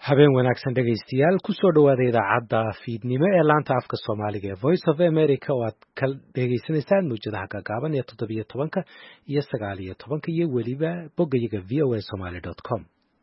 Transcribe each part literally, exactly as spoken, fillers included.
habeen wanaagsan dhegaystayaal kusoo dhawaada idaacadda fiidnimo ee laanta afka soomaaliga ee voice of america oo aad ka dhegaysanaysaan mawjadaha gaagaaban ee toddobiyo tobanka iyo sagaal iyo tobanka iyo weliba boggayaga v o a somaly dot com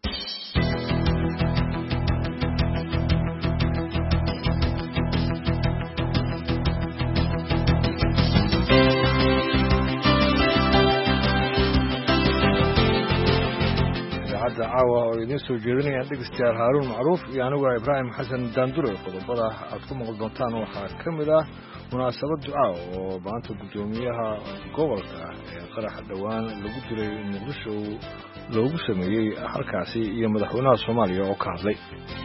caawa oo idin soo jeedinayaan dhegeystayaal haaruun macruuf iyo anigu ibraahim xasan daandure qodobada aad ku maqli doontaan waxaa ka mid ah munaasabad ducaa oo maanta guddoomiyaha gobolka ee qaraxa dhowaan lagu dilay muqdisho loogu sameeyey halkaasi iyo madaxweynaha soomaaliya oo ka hadlay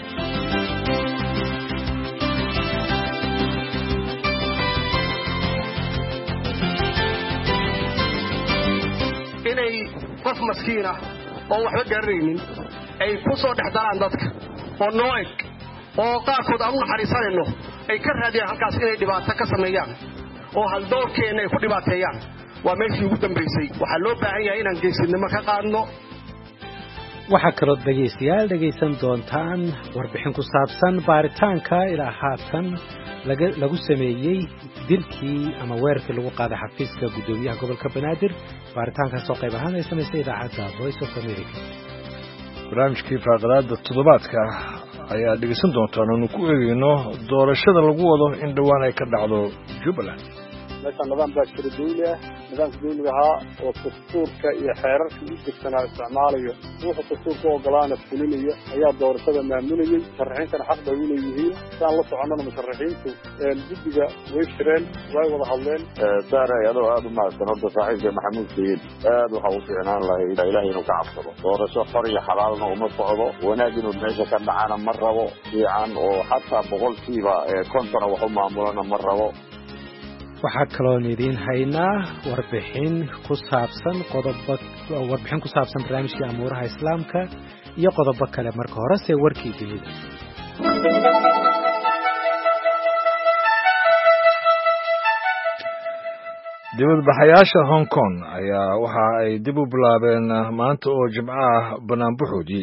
inay qof maskiina oo waxba garanaynin ay ku soo dhex daraan dadka oo noo eg oo qaarkood aan u naxariisanayno ay ka raadiyaan halkaas inay dhibaato ka sameeyaan oo haldoorkeenna ay ku dhibaateeyaan waa meeshii ugu dambaysay waxaa loo baahan yahay inaan geesinimo ka qaadno waxaa kaloo dhegaystayaal dhegaysan doontaan warbixin ku saabsan baaritaanka ilaa haatan lagu sameeyey dilkii ama weerarkii lagu qaaday xafiiska guddoomiyaha gobolka banaadir baaritaankaasoo qayb ahaan ay samaysay idaacadda voice of america barnaamijkii faaqadaada toddobaadka ayaa dhegaysan doontaan oonu ku eegayno doorashada lagu wado in dhowaan ay ka dhacdo jubbaland meeshaan nidaam baa jira dawli ah nidaamka dawliga ahaa oo dastuurka iyo xeerarka u degsanaa isticmaalayo wuxuu dastuurka ogolaana fulinaya ayaa doorashada maamulayey musharaxiintana xaq bay u leeyihiin sidaan la soconnana musharaxiintu guddiga way shireen way wada hadleen saaray adoo aada u mahadsan horta saaxiibka maxamuud sayid aad waxaa u fiicnaan lahay ilaahay inuu ka cabsado doorasho xor iyo xalaalna uma socdo wanaag inuu meesha ka dhacana ma rabo fiican oo xataa boqolkiiba kontona wax u maamulana ma rabo waxaa kaloon idiin haynaa warbixin ku saabsan qodobo warbixin ku saabsan barnaamijkii amuuraha islaamka iyo qodobo kale marka horese warkii dunida dibadbaxayaasha hong kong ayaa waxa ay dib u bilaabeen maanta oo jimco ah banaanbaxoodii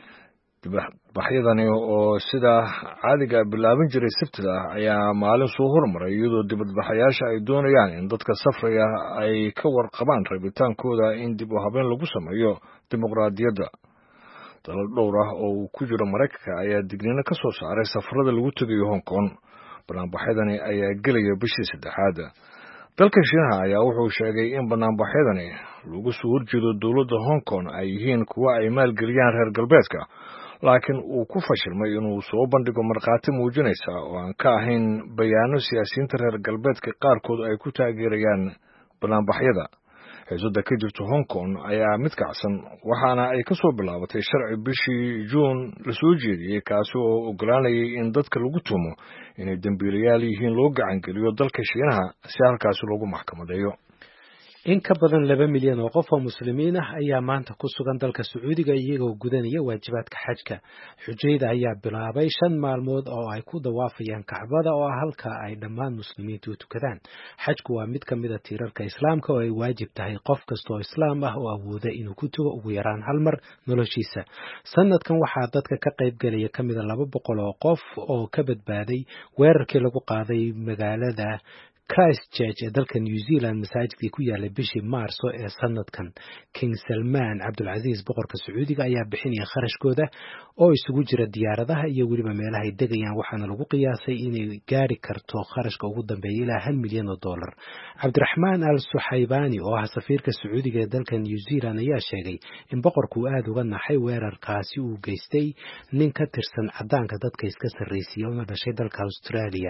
dibadbaxyadani oo sida caadiga bilaaban jiray sabtida ayaa maalin soo hormaray iyadoo dibadbaxayaasha ay doonayaan in dadka safraya ay ka warqabaan rabitaankooda in dib u habeen lagu sameeyo dimuqraadiyadda dalal dhowr ah oo uu ku jiro maraykanka ayaa digniino ka soo saaray safarada lagu tegayo hong kong banaanbaxyadani ayaa gelaya bishii saddexaad dalka shiinaha ayaa wuxuu sheegay in banaanbaxyadani lagu soo horjeedo dowladda hong kong ay yihiin kuwa ay maalgeliyaan reer galbeedka laakiin uu ku fashilmay inuu soo bandhigo markhaati muujinaysa oo aan ka ahayn bayaano siyaasiyiinta reer galbeedka qaarkood ay ku taageerayaan banaanbaxyada xiisadda ka jirta hong kong ayaa mid kacsan waxaana ay ka soo bilaabatay sharci bishii juun la soo jeediyey kaasi oo ogolaanayay in dadka lagu tumo inay dembiilayaal yihiin loo gacangeliyo dalka shiinaha si halkaasi loogu maxkamadeeyo in ka badan laba milyan oo qof oo muslimiin ah ayaa maanta ku sugan dalka sacuudiga iyagoo gudanaya waajibaadka xajka xujayda ayaa bilaabay shan maalmood oo ay ku dawaafayaan kacbada oo ah halka ay dhammaan muslimiintu u tukadaan xajku waa mid ka mid a tiirarka islaamka oo ay waajib tahay qof kasta oo islaam ah oo awooda inuu ku tugo ugu yaraan hal mar noloshiisa sanadkan waxaa dadka ka qayb gelaya ka mida laba boqol oo qof oo ka badbaaday weerarkii lagu qaaday magaalada Christchurch ee dalka New Zealand masaajidkii ku yaalay bishii Maarso ee sanadkan King Salman Cabdulaziz boqorka Sacuudiga ayaa bixinaya kharashkooda oo isugu jira diyaaradaha iyo weliba meelaha ay degayaan waxaana lagu qiyaasay inay gaari karto kharashka ugu dambeeya ilaa hal milyan oo dollar Cabdiraxmaan Al Suhaybani oo ah safiirka Sacuudiga ee dalka New Zealand ayaa sheegay in boqorku aad uga naxay weerarkaasi uu geystay nin ka tirsan cadaanka dadka iska sarreysiyay oo dhashay dalka Australia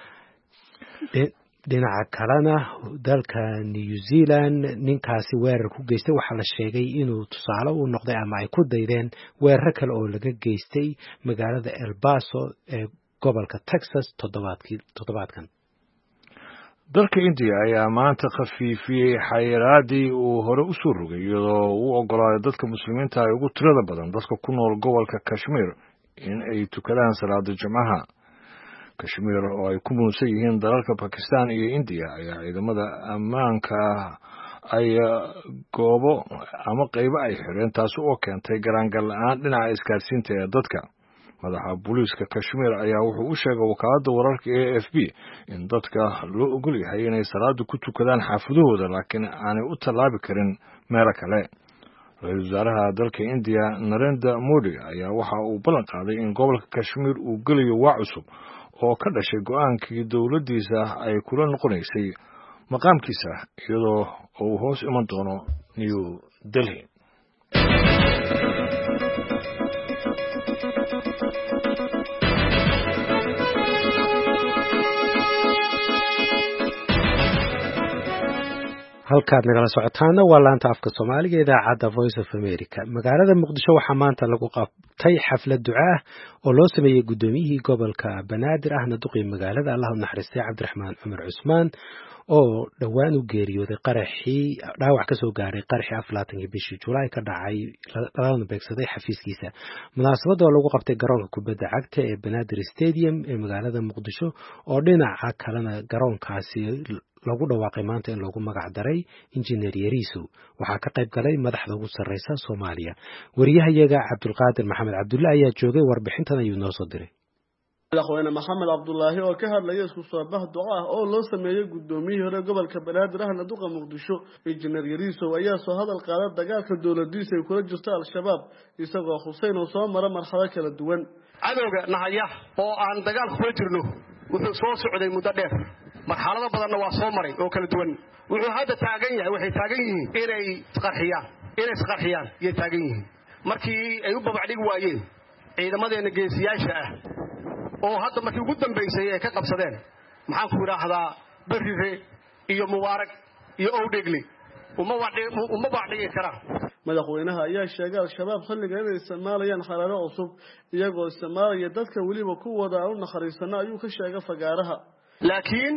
dhinaca kalena dalka New Zealand ninkaasi weerar ku geystay waxaa la sheegay inuu tusaale u noqday ama ay ku daydeen weerar kale oo laga geystay magaalada El Paso ee gobolka Texas toddobaadkii toddobaadkan dalka India ayaa maanta khafiifiyey xayiraadii uu hore u soo rogay iyadoo uu ogolaaday dadka muslimiinta ay ugu tirada badan dadka ku nool gobolka Kashmir in ay tukadaan salaada jimcaha kashmir oo ay ku muunsan yihiin dalalka Pakistan iyo India ayaa ciidamada ammaanka ay goobo ama qaybo ay xireen taas oo keentay garaangal la'aan dhinaca isgaarsiinta ee dadka madaxa booliiska Kashmir ayaa wuxuu u sheegay wakaaladda wararka A F P in dadka loo ogol yahay inay salaada ku tukadaan xaafadahooda laakiin aanay u tallaabi karin meelo kale. Ra-iisul wasaaraha dalka India Narendra Modi ayaa waxa uu ballan qaaday in gobolka Kashmir uu gelayo waa cusub oo ka dhashay go'aankii dowladdiisa ay kula noqonaysay maqaamkiisa iyadoo uu hoos iman doono New Delhi. halkaad nagala socotaana waa laanta afka Soomaaliga ee idaacadda Voice of America. Magaalada Muqdisho waxaa maanta lagu qabtay xaflad duco ah oo loo sameeyay gudoomiyihii gobolka Banaadir ahna duqii magaalada Allah u naxariistay Cabdiraxmaan Cumar Cusmaan oo dhawaan u geeriyooday qaraxii dhaawac ka soo gaaray qaraxii aflaatankii bishii July ka dhacay lana beegsaday xafiiskiisa. Munaasabada oo lagu qabtay garoonka kubadda cagta ee Banaadir Stadium ee magaalada Muqdisho oo dhinaca kalena garoonkaasi lagu dhawaaqay maanta in lagu magac daray Engineer Yariso. Waxaa ka qayb galay madaxda ugu sarreysa Soomaaliya. Wariyahayaga Cabdulqaadir Maxamed Cabdulle ayaa joogay warbixintan ayuu noo soo diray. madaxweyne maxamed cabdullaahi oo ka hadlaya isku soo bax duco ah oo loo sameeyay gudoomiyihii hore gobolka Banaadir ahna duqa Muqdisho Engineer Yariso ayaa soo hadal qaaday dagaalka dowladdiisa ay kula jirto al-shabaab isagoo Xuseen oo soo mara marxalado kala duwan. cadowga nahaya oo aan dagaal kula jirno wuxuu soo socday muddo dheer marxalado badanna waa soo maray oo kala duwan. wuxuu hadda taagan yahay waxay taagan yihiin inay isqarxiyaan inay isqarxiyaan iyo taagan yihiin markii ay u babacdhig waayeen ciidamadeena geesiyaasha ah oo hadda markii ugu dambeysay ay ka qabsadeen maxaan ku yiraahdaa Barire iyo Mubarak iyo Owdegli uma wadhi uma wadhi kara. madaxweynaha ayaa sheegay al-shabaab xilligan inay isticmaalayaan xalalo cusub iyagoo isticmaalaya dadka waliba ku wada u naxariisana ayuu ka sheegay fagaaraha. laakiin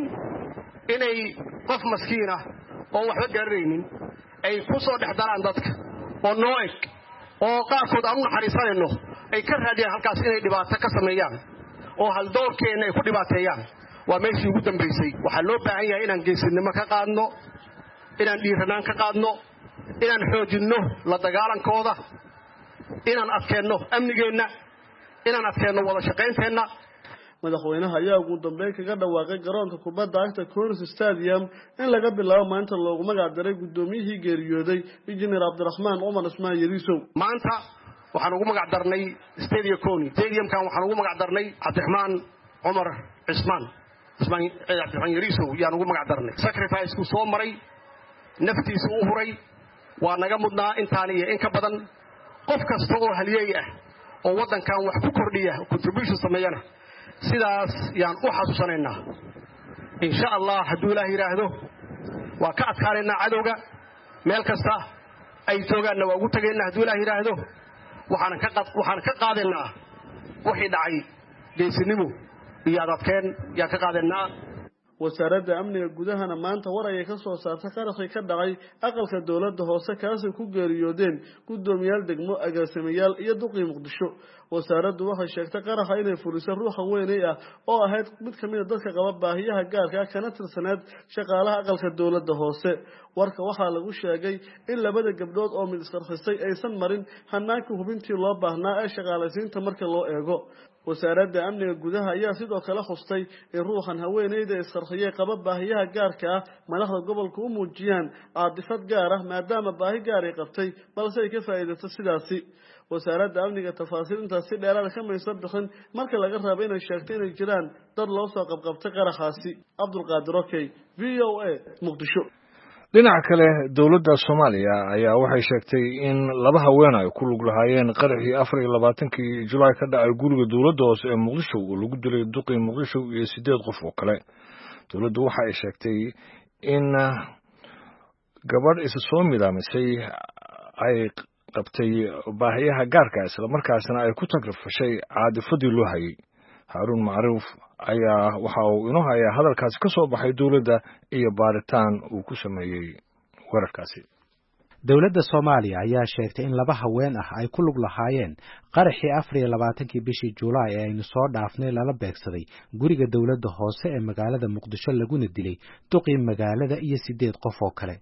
inay qof maskiin ah oo waxba garanaynin ay ku soo dhexdalaan dadka oo nooc oo qaarkood aan u naxariisanayno ay ka raadiyaan halkaas inay dhibaato ka sameeyaan oo hal doorkeena ay ku dhibaateeyaan waa meeshii ugu dambeysay. waxaa loo baahan yahay inaan geesinimo ka qaadno inaan dhiiranaan ka qaadno inaan xoojinno la dagaalankooda inaan adkeenno amnigeena inaan adkeenno wada shaqaynteena. madaxweynaha ayaa ugu dambeyn kaga dhawaaqay garoonka kubadda cagta Corus Stadium in laga bilaabo maanta loogu magac daray gudoomiyihii geeriyooday Engineer Cabdiraxmaan Cumar Cusmaan Yariso. maanta waxaan ugu magac darnay Stadium Koni stadiumkan waxaan ugu magac darnay Cabdiraxmaan Cumar Cusmaan Cusmaan Cabdiraxmaan Yariso yaan ugu magac darnay. sacrifice ku soo maray naftiisa u huray waa naga mudnaa intaan iyo in ka badan. qof kasta oo halyeey ah oo wadankan wax ku kordhiya contribution sameeyana sidaas yaan u xasuusanaynaa. insha Allah hadduu Ilaahay yiraahdo waa ka adkaanaynaa cadowga meel kasta ay joogaanna waa ugu tagaynaa hadduu Ilaahay yiraahdo waxaan ka waxaan ka qaadaynaa wixii dhacay geesinimo iyo adadkeen yaa ka qaadaynaa. wasaaradda amniga gudahana maanta war ay ka soo saartay qaraxii ka dhacay aqalka dawladda hoose kaas ay ku geeriyoodeen gudoomiyaal degmo agaasimayaal iyo duqii Muqdisho. wasaaraddu waxay sheegtay qaraxa inay fulisay ruuxa weynay ah oo ahayd mid kamid ah dadka qaba baahiyaha gaarka ah kana tirsaneed shaqaalaha aqalka dawladda hoose. warka waxaa lagu sheegay in labada gabdhood oo mid isqarxisay aysan marin hanaanka hubintii loo baahnaa ee shaqaalaysiinta marka loo eego. wasaaradda amniga gudaha ayaa sidoo kale xustay in ruuxan haweeneyda isqarxiyay qaba baahiyaha gaarka ah madaxda gobolka u muujiyaan caadifad gaar ah maadaama baahi gaar ay qabtay balse ay ka faa'iideyso sidaasi. wasaaradda amniga tafaasiil intaas si dheeraad ka maysan bixin marka laga rabo inay sheegto inay jiraan dad loo soo qabqabtay qaraxaasi. Cabdulqaadir Okey, V O A, Muqdisho. dhinaca kale dowladda Soomaaliya ayaa waxay sheegtay in laba haween ay ku lug lahaayeen qaraxii afar iyo labaatankii July ka dhacay guriga dowladda hoose ee Muqdisho oo lagu dilay duqii Muqdisho iyo sideed qof oo kale. dowladdu waxa ay sheegtay in gabadh isa soo midaamisay ay qabtay baahiyaha gaarka ah isla markaasna ay ku tagrifashay caadifadii loo hayay. Haarun Macruuf ayaa waxa uu inoo hayaa hadalkaasi ka soo baxay dowladda iyo baaritaan uu ku sameeyay wararkaasi. dowladda Soomaaliya ayaa sheegtay in laba haween ah ay ku lug lahaayeen qaraxii afar iyo labaatankii bishii July ee aynu soo dhaafnay lala beegsaday guriga dowladda hoose ee magaalada Muqdisho laguna dilay duqii magaalada iyo sideed qof oo kale.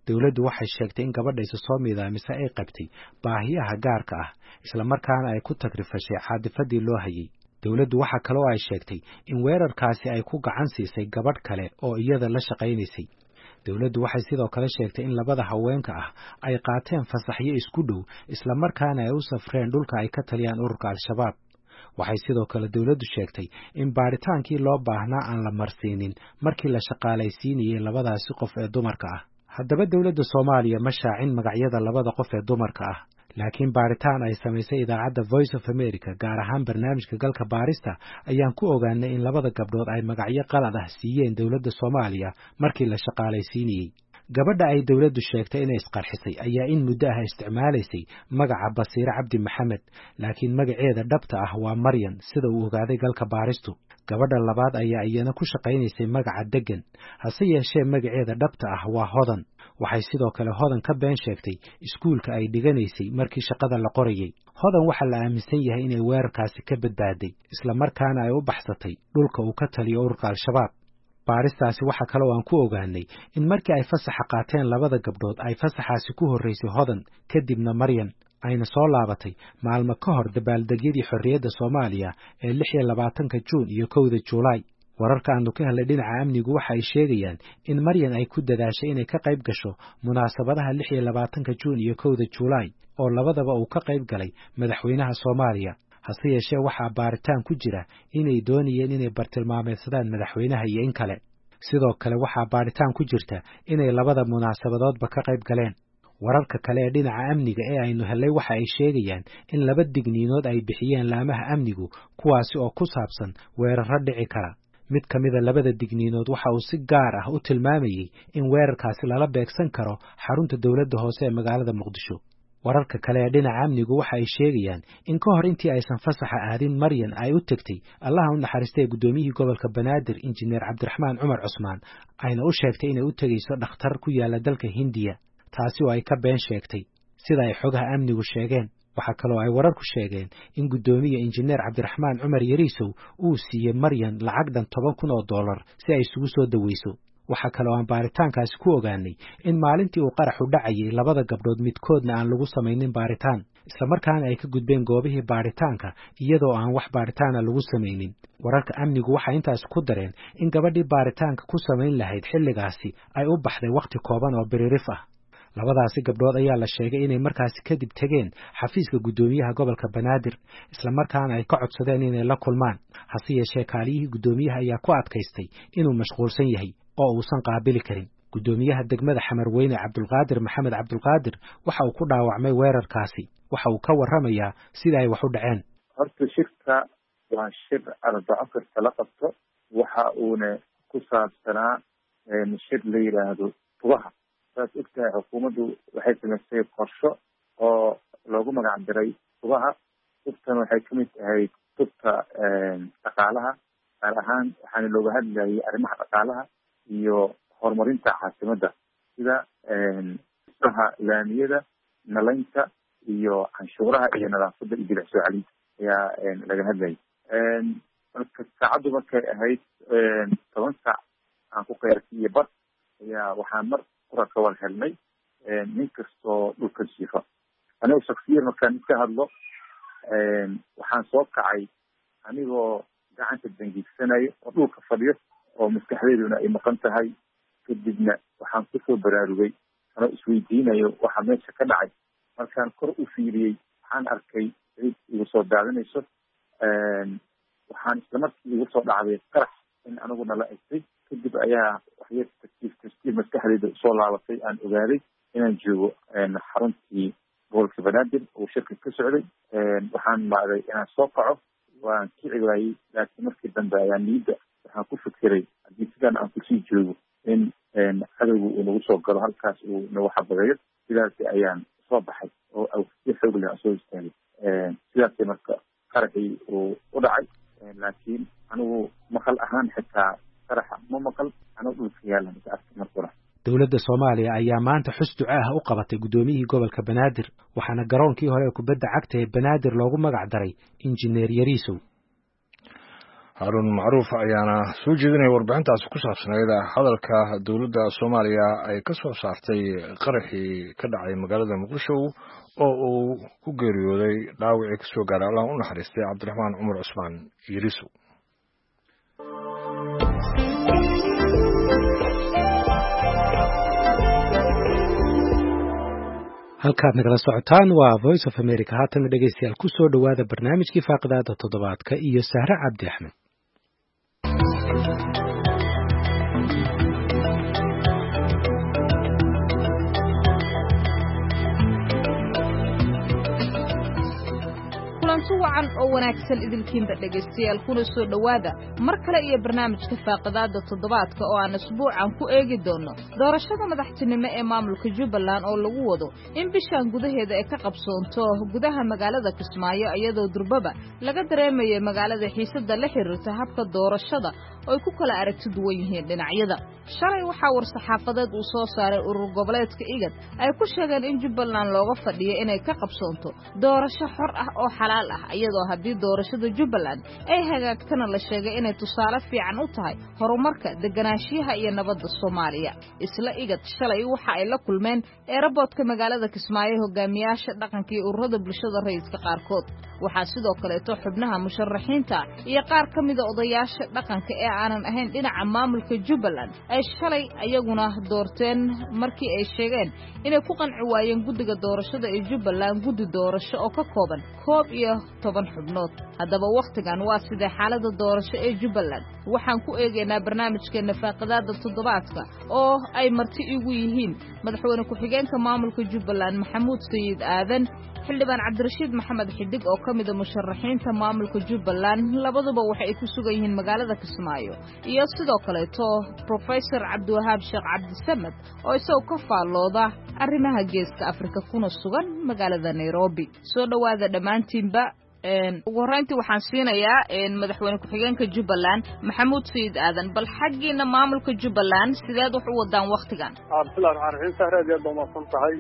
dawladdu waxay sheegtay in gabadha isu soo miidaamise ay qabtay baahiyaha gaarka ah isla markaana ay ku tagrifashay caadifadii loo hayay dawladdu waxa kale oo ay sheegtay in weerarkaasi ay ku gacan siisay gabadh kale oo iyada la shaqaynaysay dawladdu waxay sidoo kale sheegtay in labada haweenka ah ay qaateen fasaxyo isku dhow isla markaana ay u safreen dhulka ay ka taliyaan ururka al-shabaab waxay sidoo kale dawladdu sheegtay in baaritaankii loo baahnaa aan la marsiinin markii la shaqaalaysiinayay labadaasi qof ee dumarka ah haddaba dawladda Soomaaliya ma shaacin magacyada labada qof ee dumarka ah laakiin baaritaan ay samaysay idaacadda Voice of America gaar ahaan barnaamijka galka baarista ayaan ku ogaanay in labada gabdhood ay magacyo qalad ah siiyeen dawladda Soomaaliya markii la shaqaalaysiinayay gabadha ay dawladdu sheegtay inay isqarxisay ayaa in muddo ah isticmaalaysay magaca Basiire Cabdi Maxamed laakiin magaceeda dhabta ah waa Maryan sida uu ogaaday galka baaristu gabadha labaad ayaa iyana ku shaqaynaysay magaca Degan hase yeeshee magaceeda dhabta ah waa Hodan waxay sidoo kale Hodan ka been sheegtay iskuulka ay dhiganaysay markii shaqada la qorayay Hodan waxa la aaminsan yahay inay weerarkaasi ka badbaaday isla markaana ay u baxsatay dhulka uu ka taliyo ururka al-shabaab baaristaasi waxa kale oo aan ku ogaanay in markii ay fasaxa qaateen labada gabdhood ay fasaxaasi ku horeysay Hodan kadibna Maryan ayna soo laabatay maalmo ka hor dabaaldegyadii xorriyadda Soomaaliya ee lix iyo labaatanka Juun iyo kowda Juulaay wararka aanu ka helay dhinaca amnigu waxa ay sheegayaan in Maryan ay ku dadaashay inay ka qayb gasho munaasabadaha lix iyo labaatanka Juun iyo kowda Juulaay oo labadaba uu ka qayb galay madaxweynaha Soomaaliya hase yeeshee waxaa baaritaan ku jira inay doonayeen inay bartilmaameedsadaan madaxweynaha iyo in kale sidoo kale waxaa baaritaan ku jirta inay labada munaasabadoodba ka qayb galeen wararka kale ee dhinaca amniga ee aynu helay waxa ay sheegayaan in laba digniinood ay bixiyeen laamaha amnigu kuwaasi oo ku saabsan weerarro dhici kara mid ka mida labada digniinood waxa uu si gaar ah u tilmaamayay in weerarkaasi lala beegsan karo xarunta dawladda hoose ee magaalada Muqdisho wararka kale ee dhinaca amnigu waxa ay sheegayaan in ka hor intii aysan fasaxa aadin Maryan ay u tagtay Allah u naxariistay gudoomiyihii gobolka Banaadir injineer Cabdiraxmaan Cumar Cusmaan ayna u sheegtay inay u tagayso dhakhtar ku yaala dalka Hindiya taasi oo ay ka been sheegtay sida ay xogaha amnigu sheegeen waxa kale oo ay wararku sheegeen in gudoomiye injineer Cabdiraxmaan Cumar Yariisow uu siiyay Maryan lacag dhan toban kun oo dollar si ay isugu soo daweyso waxa kale oo aan baaritaankaasi ku ogaanay in maalintii uu qaraxu dhacayay labada gabdhood midkoodna aan lagu samaynin baaritaan isla markaana ay ka gudbeen goobihii baaritaanka iyadoo aan wax baaritaana lagu samaynin wararka amnigu waxa intaas ku dareen in gabadhii baaritaanka ku samayn lahayd xilligaasi ay u baxday waqti kooban oo biririf ah labadaasi gabdhood ayaa la sheegay inay markaasi kadib tageen xafiiska gudoomiyaha gobolka Banaadir isla markaana ay ka codsadeen inay la kulmaan hase yeeshee kaaliyihii gudoomiyaha ayaa ku adkaystay inuu mashquulsan yahay oo uusan qaabili karin gudoomiyaha degmada Xamarweyne Cabdulqaadir Maxamed Cabdulqaadir waxa uu ku dhaawacmay weerarkaasi waxa uu ka warramayaa sida ay wax u dhaceen horta shirka waa shir arbaco kasta la qabto waxa uuna ku saabsanaa shir la yiraahdo tubaha saas ogtahay xukuumaddu waxay samaysay qorsho oo loogu magac diray tubaha tubtan waxay ka mid tahay tubta dhaqaalaha gaar ahaan waxaana looga hadlayay arrimaha dhaqaalaha iyo horumarinta caasimadda sida isaha laamiyada nalaynta iyo canshuuraha iyo nadaafadda iyo bilic soo celinta ayaa laga hadlayay marka saacaddu markay ahayd toban saac aan ku qeyrsiiye bad ayaa waxaan mar qurarka wal helnay nin kastoo dhulka jiifa anigo shaksiyan markaan iska hadlo waxaan soo kacay anigoo gacanta dangiigsanayo oo dhulka fadhiyo oo maskaxdeeduna ay maqan tahay kadibna waxaan kusoo baraarugay anoo isweydiinayo waxa meesha ka dhacay markaan kor u fiiriyey waxaan arkay cid igu soo daadanayso waxaan isla markii igu soo dhacday qarax in aniguna la egtay kadib ayaa waxyar tartiib tartiib maskaxdeyda usoo laabatay aan ogaaday inaan joogo xaruntii gobolka Banaadir oo shirka ka socday waxaan maaday inaan soo kaco waan kici waayey laakiin markii dambe ayaa niyadda waxaan ku fikiray haddii sidaan aan kusii joogo in cadowgu uu nagu soo galo halkaas uu nagu xabadeeyo sidaasi ayaan soo baxay oo si xoog leh aan soo istaagay sidaasi marka qaraxii uu u dhacay laakiin anigu maqal ahaan xitaa qaraxa ma maqal anoo dhulka yaala marka arkay marka hore dawladda Soomaaliya ayaa maanta xus duco ah u qabatay gudoomiyihii gobolka Banaadir waxaana garoonkii hore ee kubadda cagta ee Banaadir loogu magac daray injineer Yariisow haarun macruuf ayaana soo jeedinaya warbixintaasi ku saabsanayd hadalka dowladda soomaaliya ay ka soo saartay qaraxii ka dhacay magaalada muqdisho oo uu ku geeriyooday dhaawacii ka soo gaaray allah u naxariistay cabdiraxmaan cumar cusmaan yiriso. halkaad nagala socotaan waa voice of america. haatana dhegeystayaal ku soo dhowaada barnaamijkii faaqidaada toddobaadka iyo sahre cabdi axmed. kulanti wacan oo wanaagsan idinkiinba dhegaystayaal kuna soo dhowaada mar kale iyo barnaamijka faaqidaada toddobaadka oo aan isbuucan ku eegi doono doorashada madaxtinimo ee maamulka Jubbaland oo lagu wado in bishan gudaheeda ay ka qabsoonto gudaha magaalada Kismaayo iyadoo durbaba laga dareemayo magaalada xiisada la xiriirta habka doorashada oo ku kala aragti duwan yihiin dhinacyada. shalay waxa war saxaafadeed uu soo saaray urur goboleedka igad ay ku sheegeen in Jubbaland looga fadhiyo inay ka qabsoonto doorasho xor ah oo xalaal ah iyadoo haddii doorashada Jubbaland ay hagaagtana la sheegay inay tusaale fiican u tahay horumarka deganaanshiyaha iyo nabadda Soomaaliya. isla igad shalay waxa ay la kulmeen airportka magaalada Kismaayo hogaamiyaasha dhaqanka iyo ururada bulshada rayidka qaarkood. waxaa sidoo kale to xubnaha musharaxiinta iyo qaar ka mid ah odayaasha dhaqanka ee aanan ahayn dhinaca maamulka Jubbaland ay shalay ayaguna doorteen markii ay sheegeen inay ku qanci waayeen guddiga doorashada ee Jubbaland guddi doorasho oo ka kooban koob iyo toban xubnood. haddaba waqtigan waa sidee xaaladda doorasho ee Jubbaland waxaan ku eegaynaa barnaamijkeena faaqidaada toddobaadka oo ay marti igu yihiin madaxweyne ku-xigeenka maamulka Jubbaland Maxamuud Sayid Aadan, xildhibaan Cabdirashiid Maxamed Xidig oo ka mid ah musharaxiinta maamulka Jubbaland labaduba waxa ay ku sugan yihiin magaalada Kismaayo, iyo sidoo kale to Professor Cabdiwahaab Sheekh Cabdisamed oo isagoo ka faalooda arrimaha geeska Afrika kuna sugan magaalada Nairobi. soo dhawaada dhamaantiinba. ugu horreyntii waxaan siinayaa madaxweyne ku-xigeenka Jubbaland Maxamuud Sayid Aadan, bal xaggiina maamulka Jubbaland sideed wax u wadaan waqtigan? bismillahi rahmaani rahiim. sahraad aad baa mahadsan tahay.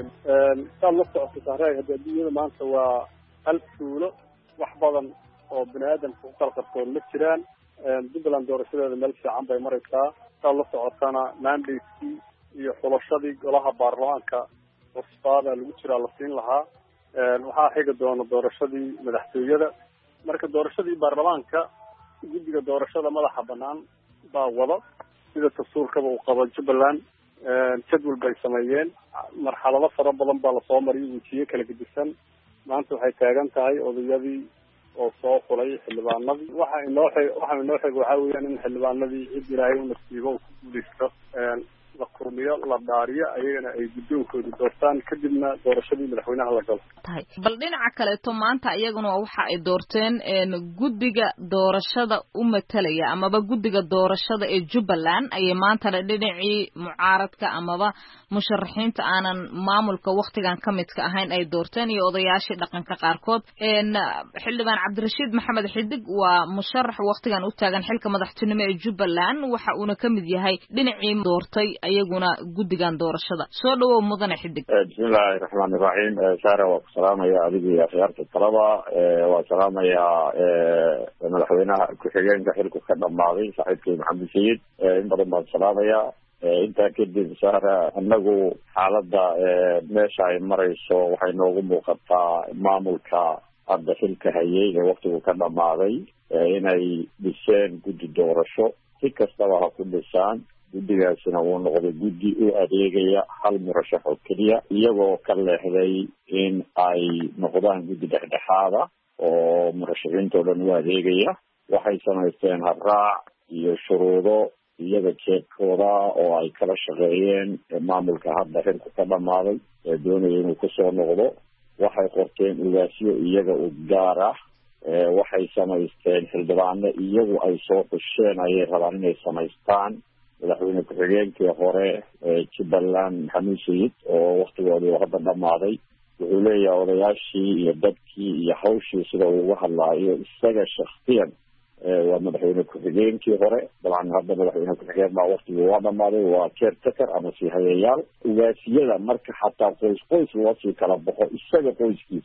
saad la socoto sahraad hadda adduunyada maanta waa hal tuulo, wax badan oo bini aadamka ku kala qarsoon ma jiraan. Jubbaland doorashadeeda meel fiican bay maraysaa. saad la socotana mandate-kii iyo xulashadii golaha baarlamaanka cusbaada lagu jiraa la siin lahaa. waxaa xiga doona doorashadii madaxtooyada. marka doorashadii baarlamaanka guddiga doorashada madaxa banaan baa wada sida dastuurkaba uu qabo Jubbaland. jadwal bay sameeyeen, marxalado fara badan baa lasoo mariyay, wejiyo kala gedisan. maanta waxay taagan tahay odayadii oo soo xulay xildhibaanadii. waxa inoo xig waxa inoo xig waxaa weeyaan in xildhibaanadii cid ilaahay u nasiibo uu ku guuleysto la kurmiyo la dhaariyo ayagana ay guddoonkooda doortaan kadibna doorashadii madaxweynaha la galo. bal dhinaca kaleeto maanta iyaguna waxa ay doorteen guddiga doorashada u matalaya amaba guddiga doorashada ee Jubbaland ayay maantana dhinacii mucaaradka amaba musharaxiinta aanan maamulka waqtigan ka midka ahayn ay doorteen iyo odayaashii dhaqanka qaarkood. xildhibaan Cabdirashiid Maxamed Xidig waa musharax waqtigan u taagan xilka madaxtinimo ee Jubbaland, waxa uuna ka mid yahay dhinacii doortay ayaguna guddigan doorashada. soo dhawow mudane Xidig. bismillahi rahmaani rahiim. saara waa ku salaamaya adiga iyo akhyaarta talaba. waa salaamaya madaxweynaha ku-xigeenka xilku ka dhammaaday saaxiibkay Maxamuud Sayid. in badan baan salaamaya. intaa kadib saara anagu xaaladda meesha ay marayso waxay noogu muuqataa maamulka hadda xilka hayay ee waqtigu ka dhammaaday inay dhiseen guddi doorasho. si kastaba ha ku dhisaan, guddigaasina uu noqday guddi u adeegaya hal murashax oo keliya, iyagoo ka leexday in ay noqdaan guddi dhexdhexaada oo murashaxiintoo dhan u adeegaya. waxay samaysteen habraac iyo shuruudo iyaga jeedkooda oo ay kala shaqeeyeen maamulka hadda xilku ka dhammaaday ee doonaya inuu kusoo noqdo. waxay qorteen ugaasyo iyaga u gaar ah. waxay samaysteen xildhibaano iyagu ay soo xusheen ayay rabaan inay samaystaan. madaxweyne ku-xigeenkii hore ee Jubbaland Maxamuud Sayid oo waqtigoodii hadda dhammaaday wuxuu leeyahay odayaashii iyo dadkii iyo hawshii sida uu uga hadlaayo isaga shakhsiyan waa madaxweyne ku-xigeenkii hore. dabcan hadda madaxweyne ku-xigeen baa waqtigii waa dhammaaday, waa caretaker ama siihayayaal. ugaasiyada marka xataa qoys qoys loo sii kala baxo isaga qoyskiisa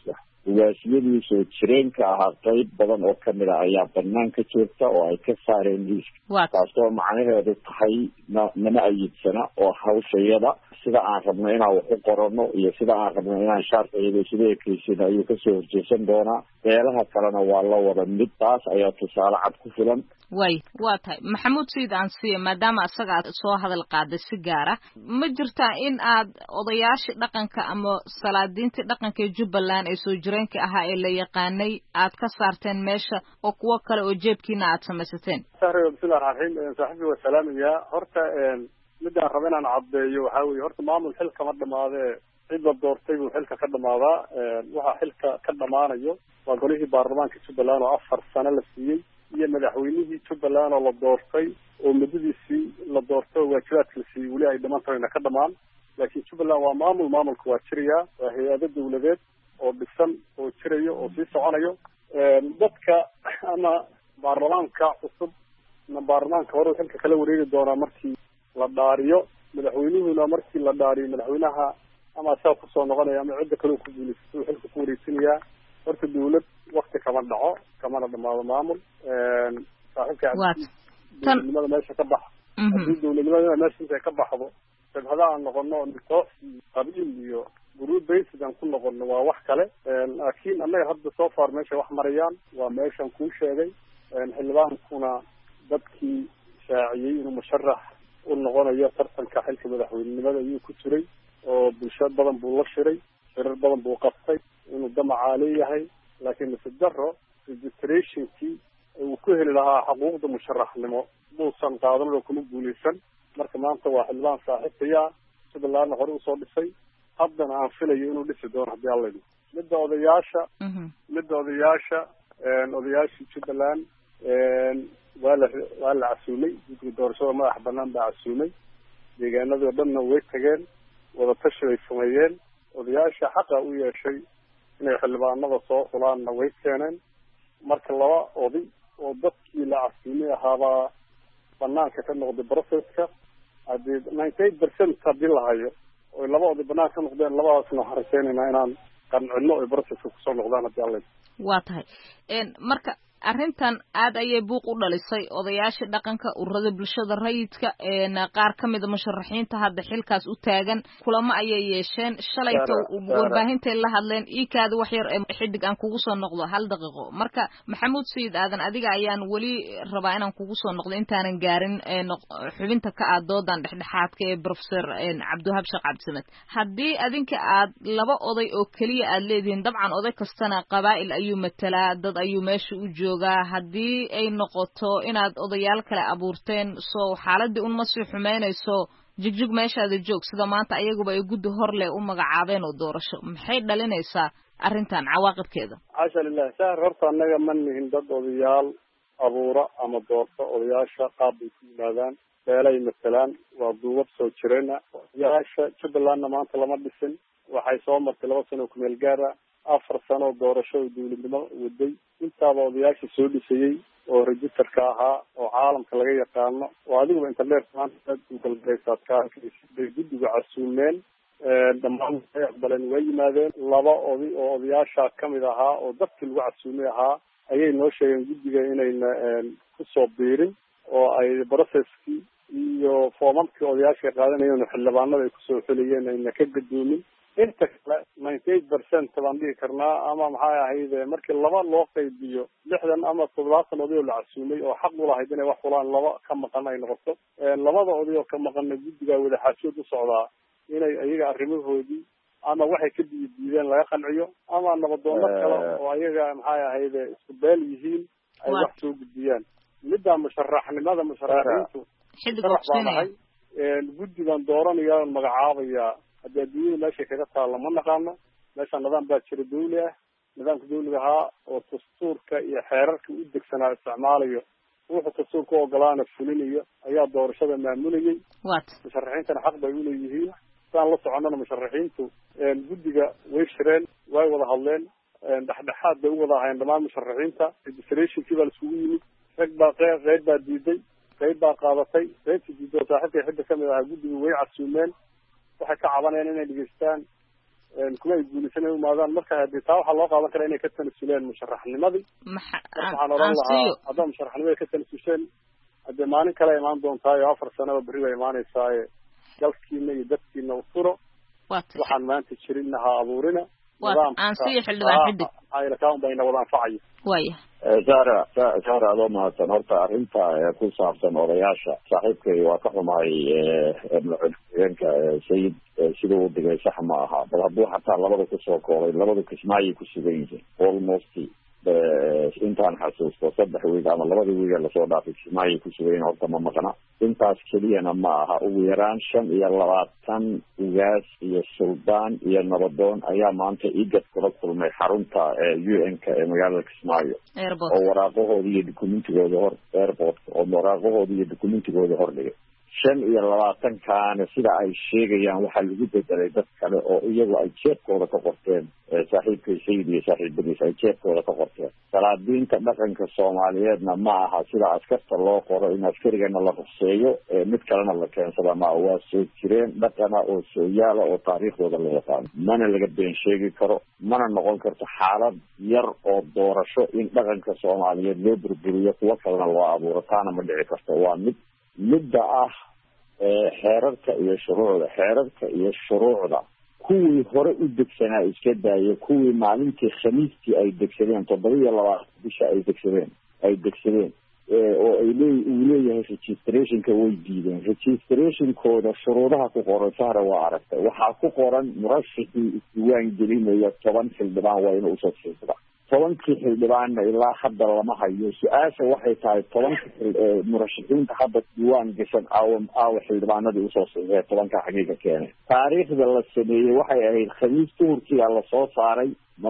ugaasiyadii soo jireenka ahaa qayb badan oo kamid a ayaa banaan ka joogta oo ay ka saareen liiska taasoo macnaheedu tahay nama ayidsana oo hawshayada sida aan rabno inaan wax u qorano iyo sida aan rabno inaan sharciyada sida ekeysin ayuu kasoo horjeesan doonaa beelaha kalena waa la wada mid taas ayaa tusaale cad ku filan way waa tahay maxamuud sayid aansiye maadaama isaga aad soo hadal qaaday si gaara ma jirtaa in aad odayaashii dhaqanka ama salaadiintii dhaqanka ee jubbaland ee soo jireenka ahaa ee la yaqaanay aad ka saarteen meesha oo kuwo kale oo jeebkiina aad samaysateen bismillahi raxmaan saaxiibkii waa salaamayaa horta midaan raba inaan caddeeyo waxaa weeye horta maamul xil kama dhamaadee cid la doortay buu xilka ka dhamaadaa waxaa xilka ka dhamaanayo waa golihii baarlamaanka jubbaland oo afar sano la siiyey iyo madaxweynihii jubbaland oo la doortay oo muddadiisii la doortay oo waajibaadka la siiyey weli ay dhiman tahayna ka dhamaan laakiin jubbaland waa maamul maamulka waa jirayaa waa hay-ado dawladeed oo dhisan oo jirayo oo sii soconayo dadka ama baarlamaanka cusub ama baarlamaanka hore xilka kala wareegi doonaa markii la dhaariyo madaxweynuhuna markii la dhaariyo madaxweynaha ama asaga kusoo noqonaya ama cidda kale ku guulaysato uu xilka ku wareegsanayaa horta dawlad wakti kama dhaco kamana dhamaado maamul saaxiibka dawladnimada meesha ka baxa haddii dawladnimada meesha intay ka baxdo shabhada aan noqono nitoox iyo qabiil iyo guruud basid aan ku noqono waa wax kale laakiin annaga hadda soo far meesha wax marayaan waa meeshan kuu sheegay xildhibaankuna dadkii shaaciyey inuu musharax u noqonayo tartanka xilka madaxweynenimada ayuu ku jiray oo bulsho badan buu la shiray shirar badan buu qabtay inuu damacaa leeyahay laakiin masedaro registrationkii uu ku heli lahaa xuquuqda musharaxnimo buusan qaadan oo kuma guulaysan marka maanta waa xildhibaan saaxiibkaya jubbalandna hore usoo dhisay haddana aan filayo inuu dhisi doono haddii alla idin midda odayaasha midda odayaasha odayaashii jubbaland waa la waa la casuumay guddiga doorashada madax banaan baa casuumay deegaanadii oo dhanna way tageen wadatashi bay sameeyeen odayaasha xaqa u yeeshay inay xildhibaanada soo xulaanna way keeneen marka laba oday oo dadkii la casuumay ahaabaa banaanka ka noqday processka haddii ninety eight percent haddii la hayo oy laba oday banaanka ka noqdeen labadaasna waxaan rajeynaynaa inaan qancino oy processka kusoo noqdaan haddii alla waa tahay marka arrintan aad ayay buuq u dhalisay odayaashii dhaqanka ururada bulshada rayidka qaar ka mida musharaxiinta hadda xilkaas u taagan kulamo ayay yeesheen shalayta warbaahintay la hadleen iikaada wax yar xidig aan kugu soo noqdo hal daqiiqo marka maxamuud sayid aadan adiga ayaan weli rabaa inaan kugu soo noqdo intaanan gaarin xubinta ka ah doodan dhexdhexaadka ee professor cabdiwahab sheekh cabdisamed haddii adinka aad laba oday oo keliya aad leedihiin dabcan oday kastana qabaa'il ayuu matalaa dad ayuu meesha u jooga haddii ay noqoto inaad odayaal kale abuurteen soo xaaladii unma sii xumeynayso jigjig meeshaada joog sida maanta ayaguba ay guddi hor leh u magacaabeen oo doorasho maxay dhalinaysaa arrintan cawaaqibkeeda xaasha lilah sahar horta annaga ma nihin dad odayaal abuura ama doorto odayaasha qaab bay ku yimaadaan beelay matalaan waa duubab soo jireena odayaasha jubbalandna maanta lama dhisin waxay soo martay laba sano kumeel gaara afar sano doorasho oo dawladnimo waday intaaba odayaasha soo dhisayey oo registerka ahaa oo caalamka laga yaqaano oo adiguba internet maanta bay guddiga casuumeen dhammaan way aqbaleen way yimaadeen laba oday oo odayaasha kamid ahaa oo dadkii lagu casuumay ahaa ayay noo sheegeen guddiga inayna kusoo biirin oo ay processkii iyo foomamkii odayaasha qaadanayeen xildhibaanada ay kusoo xuliyeen ayna ka gadoomin inta kale ninety eight percent baan dhihi karnaa ama maxay ahayd markii laba loo qaybiyo lixdan ama toddobaatan oday oo la casuumay oo xaq u lahayd inay wax xulaan laba ka maqan ay noqoto labada oday oo ka maqana guddiga wada xaajood u socdaa inay ayaga arrimahoodii ama waxay ka diideen laga qanciyo ama nabadoono kale oo ayaga maxay ahayd isku beel yihiin ay wax soo gudbiyaan midda musharaxnimada musharaxiintu xidig guddigan dooranaya magacaabaya haddii adduunyada meeshay kaga taalla ma naqaano meesha nidaam baa jira dawli ah nidaamka dawliga ahaa oo dastuurka iyo xeerarka u degsanaa isticmaalayo wuxuu dastuurka ogolaana fulinayo ayaa doorashada maamulayay musharaxiintana xaq bay uleeyihiin sidaan la soconana musharaxiintu guddiga way shireen way wada hadleen dhexdhexaad bay u wada ahayn dhammaan musharaxiinta registrationkii baa laisugu yimid rag baa qeyb baa diiday qeyb baa qaadatay qeybta diiday oo saaxiibkay xidda kamid ahaa guddiga way casuumeen waxay ka cabanayaan inay dhegeystaan kuma ay guulaysan ay umaadaan marka haddii taa waxaa loo qaadan karaa inay ka tanasuleen musharaxnimadii waxaan oran lahaa haddaa musharaxnimada ka tanasusheen haddee maalin kale imaan doontaay oo afar sanaba berri bay imaanaysaaye dalkiina iyo dadkiina u furo waxaan maanta jirinna ha abuurina nidaamka bayna wada anfacayo waya zara zara adoo mahadsan horta arrinta ku saabsan odayaasha saaxiibkay waa ka xumahay madaxweyeenka sayid siduu u dhigay sax ma aha bal hadduu xataa labada kusoo koobay labada kismaayay ku sugan yihiin almost intaan xasuusto saddex wiig ama labadii wiiga lasoo dhaafay kismaayay ku sugan yihiin horta ma maqna intaas keliyana ma aha ugu yaraan shan iyo labaatan ugaas iyo suldaan iyo nabadoon ayaa maanta igad kula kulmay xarunta u n ka ee magaalada kismaayo oo waraaqahooda iyo dukumentigooda hor airportka oo waraaqahooda iyo dukumentigooda hordhigay shan iyo labaatan kaana sida ay sheegayaan waxaa lagu bedelay dad kale oo iyagu ay jeebkooda ka qorteen saaxiibkay sayid iyo saaxiibadiis ay jeebkooda ka qorteen salaadiinta dhaqanka soomaaliyeedna ma aha sida askarta loo qoro in askarigana la ruqseeyo mid kalena la keensada ma waa soo jireen dhaqana oo soo yaala oo taariikhdooda la yaqaano mana laga been sheegi karo mana noqon karto xaalad yar oo doorasho in dhaqanka soomaaliyeed loo burburiyo kuwo kalena loo abuuro taana ma dhici karto waa mid midda ah xeerarka iyo shuruucda xeerarka iyo shuruucda kuwii hore u degsanaa iska daayay kuwii maalintii khamiistii ay degsadeen toddoba iyo labaatan bisha ay degsadeen ay degsadeen oo ay leey uu leeyahay registrationka way diideen registrationkooda shuruudaha ku qoran sahra waa aragtay waxaa ku qoran murashixii isdiiwaan gelinaya toban xildhibaan waa inuu usoo siisada tobankii xildhibaanna ilaa hadda lama hayo su-aasha waxay tahay tobanka murashaxiinta hadda diiwaan gashan aawa aawa xildhibaanadii usoo siisay tobanka xagiiga keenay taariikhda la sameeyey waxay ahayd khamiis tuhurkiia lasoo saaray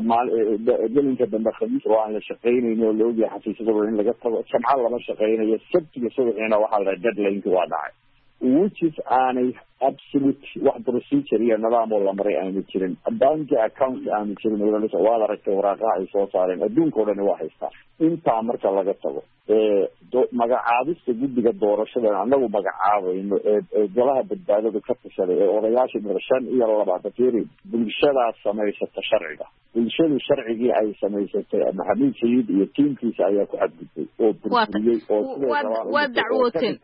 gelinka dambe khamiis oo aan la shaqaynayni oo la ogyahay xafiisyadooda in laga tago jamco lama shaqaynayo sabtiga subaxiina waxaa la deadlineki waa dhacay whichis aanay absolute wax procedure iyo nidaam oo la maray aanu jirin banki account aanu jirin waad aragtay waraaqaha ay soo saareen adduunka o dhani waa haystaa intaa marka laga tago magacaabista guddiga doorashada anagu magacaabayno ee golaha badbaadada ka tashaday ee odayaasha shan iyo labaatan firi bulshadaas samaysata sharciga bulshadu sharcigii ay samaysatay maxamed sayid iyo tiimkiisa ayaa ku xadgudbay oo burburiyey oo waa dacwooteen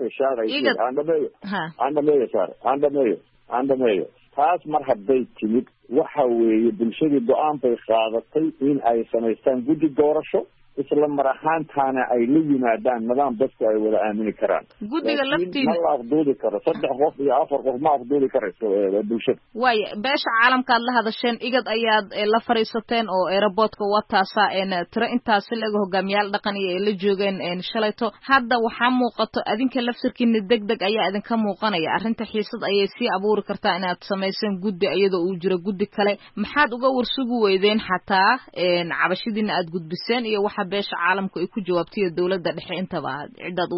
andhameeyo sar andhameeyo andhameeyo taas mar hadday timid waxa weeye bulshadii go-aan bay qaadatay in ay samaystaan guddi doorasho isla mar ahaantaana ay la yimaadaan nidaam dadku ay wada aamini karaan guddiga laftiisa ma la afduudi karo saddex qof iyo afar qof ma afduudi karayso bulshada waaya beesha caalamkaad la hadasheen igad ayaad la fariisateen oo aeroboortka wataasa tiro intaasi laga hogaamiyaal dhaqan iyo ay la joogeen shalayto hadda waxaa muuqato adinka lafsirkiina deg deg ayaa idinka muuqanaya arrinta xiisad ayay sii abuuri kartaa inaad samayseen guddi iyadoo uu jiro guddi kale maxaad uga warsugi weydeen xataa cabashidiina aad gudbiseen iyo waxa beesha caalamku ay ku jawaabtay dawladda dhexe intaba cidaad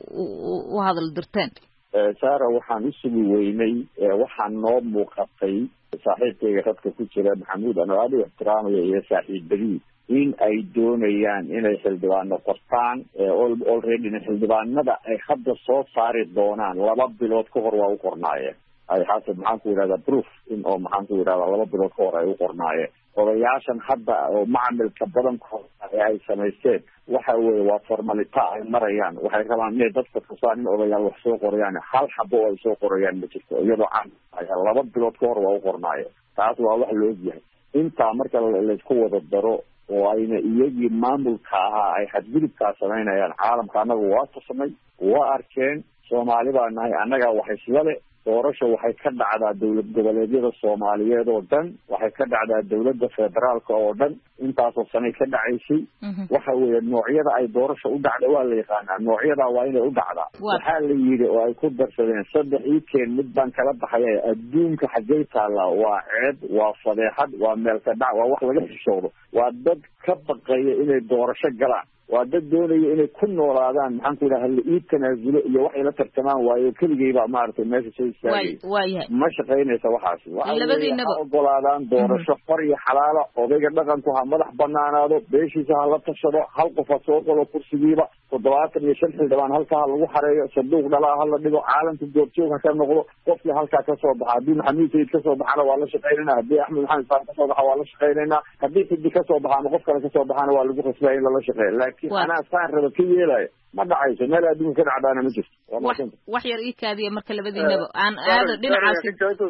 u hadal dirteen sara waxaan u sugi weynay waxaan noo muuqatay saaxiibkayga radka ku jira maxamuud ano aad u ixtiraamaya iyo saaxiibadii in ay doonayaan inay xildhibaano qortaan alreadyna xildhibaanada ay hadda soo saari doonaan laba bilood ka hor waa u qornaayeen ay xaasib maxaan ku yidhahdaa proof in oo maxaan ku yidhahdaa laba bilood ka hor ay u qornaayeen odayaashan hadda oo macamilka badankooda ee ay samaysteen waxa weeye waa formalita ay marayaan waxay rabaan inay dadka tusaan in odayaal wax soo qorayaan hal xabo oo ay soo qorayaan ma jirto iyadoo caan laba bilood ka hor waa u qornaayeen taas waa wax la ogyahay intaa marka laysku wada daro oo ayna iyagii maamulka ahaa ay xadgudubkaa samaynayaan caalamka annaga waa tusamay waa arkeen soomaali baa nahay annagaa wax islale doorasho waxay ka dhacdaa dawlad goboleedyada soomaaliyeed oo dhan waxay ka dhacdaa dawladda federaalka oo dhan intaasoo sanay ka dhacaysay waxa weeye noocyada ay doorasho u dhacda waa la yaqaanaa noocyadaa waa inay u dhacdaa waxaa la yidhi oo ay ku darsadeen saddex ii keen mid baan kala baxaya adduunka xaggay taallaa waa ceeb waa fadeexad waa meelka dhac waa wax laga xishoodo waa dad ka baqaya inay doorasho galaan waa dad doonaya inay ku noolaadaan maxaan ku yidhaha hala ii tanaazulo iyo waxay la tartamaan waayo keligayba maaragtay meesha soo istaagay ma shaqaynaysa waxaasi waxa ogolaadaan doorasho xor iyo xalaala odayga dhaqanku ha madax banaanaado beeshiisa ha la tashado hal qof ha soo qolo kursigiiba toddobaatan iyo shan xildhibaan halkaa lagu xareeyo sanduuq dhalaa hala dhigo caalamka goobjoog ha ka noqdo qofkii halkaa kasoo baxa haddii maxamuud sayid kasoo baxana waa la shaqaynayna haddii axmed maxamed islaan kasoo baxa waa la shaqaynaynaa haddii xidi kasoo baxa ama qof kale kasoo baxana waa lagu khasbaya in lala shaqeeyo laakiin anaa saan raba ka yeelaya ma dhacayso meel adduunka ka dhacdaana ma jirto wax yar ii kaadiya marka labadiinaba aan aado dhinacaasi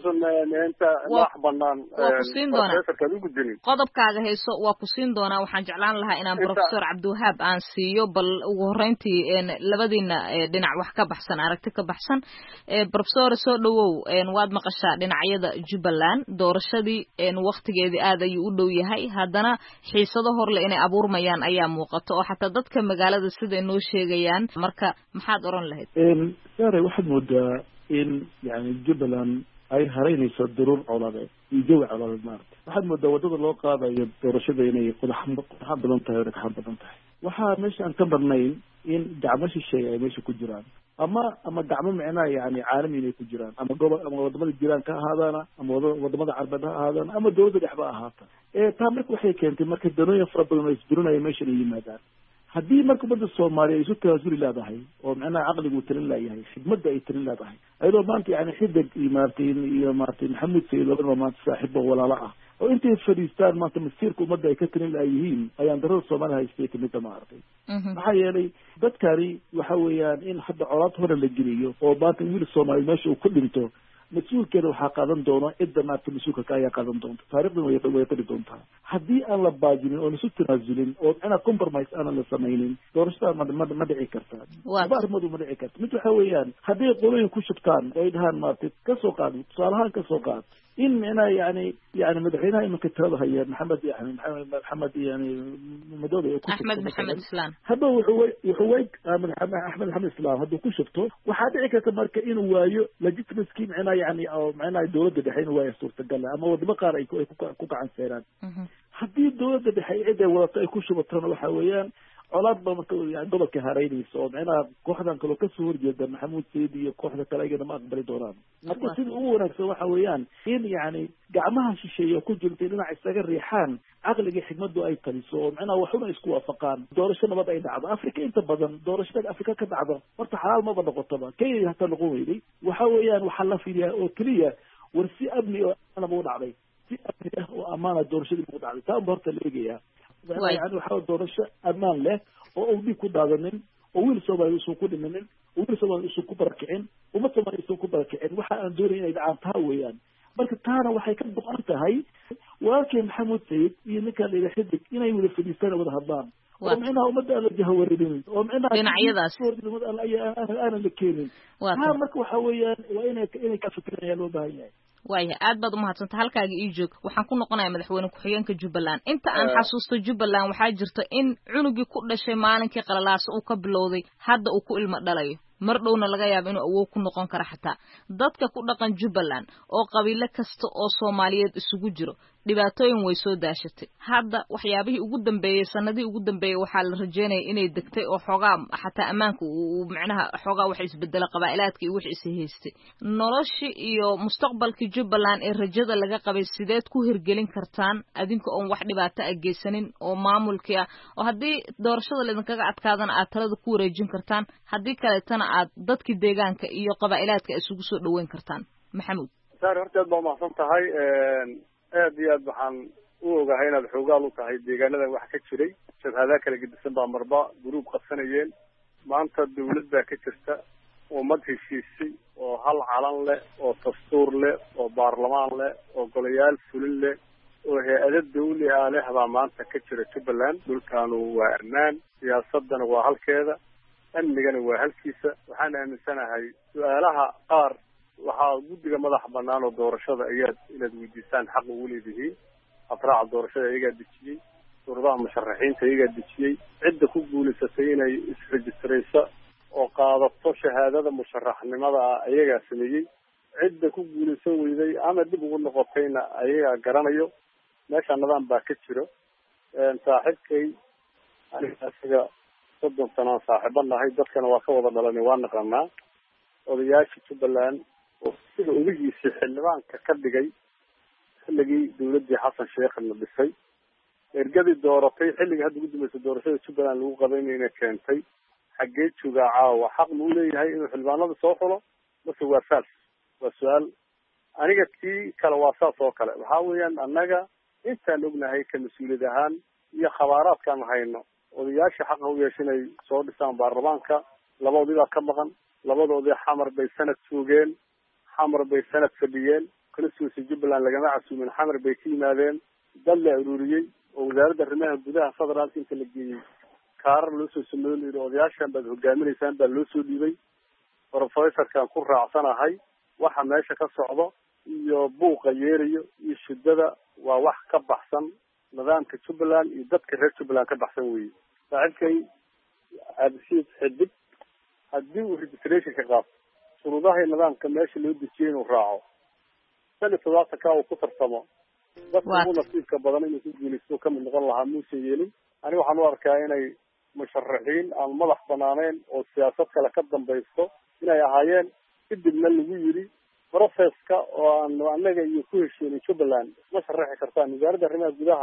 wax banaan waa ku siin doonaa qodobkaaga hayso waa ku siin doonaa waxaan jeclaan lahaa inaan professor cabdiwahaab aan siiyo bal ugu horreyntii labadiina dhinac wax ka baxsan aragti ka baxsan professor soo dhawow waad maqashaa dhinacyada Jubbaland doorashadii waqtigeedii aad ayuu u dhow yahay haddana xiisado horle inay abuurmayaan ayaa muuqato oo xataa dadka magaalada sida noo sheegayaan marka maxaad oran lahayd sare waxaad moodaa in yani Jubbaland ay haraynayso daruur coladeed iyo jawi coladeed maaragtay waxaad moodaa wadada loo qaadayo doorashada inay qodaxan qodaxan badan tahay oo dhagxan badan tahay waxaa meesha aan ka marnayn in gacmo shisheeye ay meesha ku jiraan ama ama gacmo micnaha yani caalami inay ku jiraan ama gobol ama wadamada jiraan ka ahaadaana ama wadamada carbeed ha ahaadaana ama dawladda dhex ba ahaata taa marka waxay keentay marka danooyin fara badan oo isbirinaya meeshan ay yimaadaan haddii marka ummadda soomaaliya ay isu tawaasuli leedahay oo macnaha caqligu uu talin leeyahay khidmadda ay talin leedahay ayadoo maanta yani xidig iyo maaragtay iyo maaragtay maxamuud sayid labadaba maanta saaxiib oo walaalo ah oo intay fadhiistaan maanta masiirka ummadda ay ka talin layihiin ayaan darada soomaaliya haystay kamida maaragtay maxaa yeelay dadkani waxa weeyaan in hadda colaad hore la geliyo oo maanta wiil soomaaliya meesha uu ku dhinto mas-uulkeeda waxaa qaadan doona cidda maarta mas-uulka ka ayaa qaadan doonta taarikhdan way way qari doontaa haddii aan la baajinin oon isu tanaasulin oo macnaa compromise aanan la samaynin doorashada ma ma ma dhici kartaa laba arrimood ma dhici karta mid waxa weeyaan hadday qolooyin ku shubtaan oo ay dhahaan maartay kasoo qaad tusaalahaan kasoo qaad in macnaa yani yani madaxweynaha imanka talada haya maxamed yani maxamed yani madoobe axmed maxamed islaan hadda wuxuu wuxuu way axmed maxamed islaan hadduu ku shubto waxaa dhici karta marka inuu waayo legitimacy macnaa yani oo macnaa dawladda dhexe inuu waayo suurtagal ama wadamo qaar ay ku gacan seeraan haddii dawladda dhexe cid ay wadato ay ku shubatona waxa weeyaan colaad ba marka yani gobolka haraynaysa oo macnaha kooxdan kaloo kasoo horjeeda maxamuud sayid iyo kooxda kale ayagana ma aqbali doonaan marka sida ugu wanaagsan waxa weeyaan in yani gacmaha shisheeye ku jirta dhinac isaga riixaan caqliga xigmadu ay taliso oo macnaha waxuna isku waafaqaan doorasho nabad ay dhacdo afrika inta badan doorashada afrika ka dhacdo horta xalaal maba noqotaba kenya hata noqon weyday waxa weeyaan waxaa la fiiriyaa oo keliya war si amni oo anaba u dhacday si amni ah oo amaana doorashadii ugu dhacday taa unba horta la eegayaa yani waxaa doorasho amaan leh oo u dhib ku daadanin oo wiil soomaaliya usan ku dhimanin oo wiil soomaaliya usan ku barakicin ummad soomaaliya usan ku barakicin waxa aan doonay inay dhacaan taa weeyaan marka taana waxay ka go-an tahay walaalkii maxamuud sayid iyo ninkaan ila xidig inay wada fadhiistaan wada hadlaan oo micnaha ummadda aan la jahawareerin oo micnaha dhinacyadaas aanan la keenin taa marka waxa weeyaan waa inay inay ka fikiraan ayaa loo baahan yahay waayahay aad baad umahadsanta halkaaga ii joog waxaan ku noqonayaa madaxweyne ku-xigeenka Jubbaland inta aan xasuusto Jubbaland waxaa jirta in cunugii ku dhashay maalinkii qalalaasa uu ka bilowday hadda uu ku ilmo dhalayo mar dhowna laga yaabo inuu awood ku noqon karo xataa dadka ku dhaqan Jubbaland oo qabiilo kasta oo Soomaaliyeed isugu jiro dhibaatooyin way soo daashatay hadda waxyaabihii ugu dambeeyay sanadii ugu dambeeyay waxaa la rajeynayay inay degtay oo xogaa xataa ammaanka uu macnaha xogaa wax isbedela qabaa'ilaadka iyo wixii is haystay noloshii iyo mustaqbalkii Jubbaland ee rajada laga qabay sideed ku hirgelin kartaan adinka oon wax dhibaato ah geysanin oo maamulkii ah oo haddii doorashada la idinkaga adkaadana aad talada ku wareejin kartaan haddii kaleetana aad dadkii deegaanka iyo qabaa'ilaadka isugu soo dhaweyn kartaan maxamuud saar horteed baa mahadsan tahay aad iyo aad waxaan u ogahay inaad xoogaal u tahay deegaanadan wax ka jiray jabhadaa kala gedisan baa marba guruub qabsanayeen maanta dawlad baa ka jirta ummad heshiisay oo hal calan leh oo dastuur leh oo baarlamaan leh oo golayaal fulin leh oo hay-ada dawli ah leh baa maanta ka jira Jubbaland dhulkaanu waa ammaan siyaasadana waa halkeeda amnigana waa halkiisa waxaan aaminsanahay su-aalaha qaar waxaa guddiga madax banaan oo doorashada ayaad inaad weydiisaan xaq ugu leedihiin afraaca doorashada iyagaa dejiyey suuradaha musharaxiinta iyagaa dejiyey cidda ku guulaysatay inay isrejistrayso oo qaadato shahaadada musharaxnimada ah ayagaa sameeyey cidda ku guulaysan weyday ama dib ugu noqotayna ayagaa garanayo meesha nidaam baa ka jiro saaxiibkay aniga asiga soddon sanaan saaxiibo nahay dadkana waa ka wada dhalanay waa naqanaa odayaashii Jubbaland oo sida uligiisii xildhibaanka ka dhigay xilligii dawladdii xasan sheekh la dhisay ergadii dooratay xilligii hadda ugu dambeysay doorashada Jubbaland lagu qabanayna keentay xaggee joogaa caawa xaq ma u leeyahay inuu xildhibaanada soo xulo mase waa faas waa su-aal aniga kii kale waa saas oo kale waxaa weeyaan annaga intaan ognahay ka mas-uuliyad ahaan iyo khabaaraadkaan hayno odayaasha xaqa u yeesha inay soo dhisaan baarlamaanka labadoodii baa ka maqan labadoodii xamar bay sanad joogeen xamar bay sanad fadhiyeen constituency jubbaland lagama casuumin xamar bay ka yimaadeen dad la ururiyey oo wasaaradda arrimaha gudaha federaalka inta la geeyey kaarar loo soo sameeyo la yidhi odayaashan baad hogaaminaysaan baa loo soo dhiibay professorkan ku raacsanahay waxa meesha ka socdo iyo buuqa yeerayo iyo shidada waa wax ka baxsan nidaamka jubbaland iyo dadka reer jubbaland ka baxsan weeye saaxiibkay cabdisiid xidig haddii uu registrationka qaato shuruudaha nidaamka meesha loo dejiyay inuu raaco san iyo todobaatanka uu ku tarsamo dadka ugu nasiibka badan inuu ku guulaysto kamid noqon lahaa muuse yeelin aniga waxaan u arkaa inay musharaxiin aan madax banaaneyn oo siyaasad kale ka dambaysto inay ahaayeen kadibna lagu yiri processka oo aan anaga iyo ku heshiinay jubbaland ma sharaxi kartaan wasaaradda arrimaha gudaha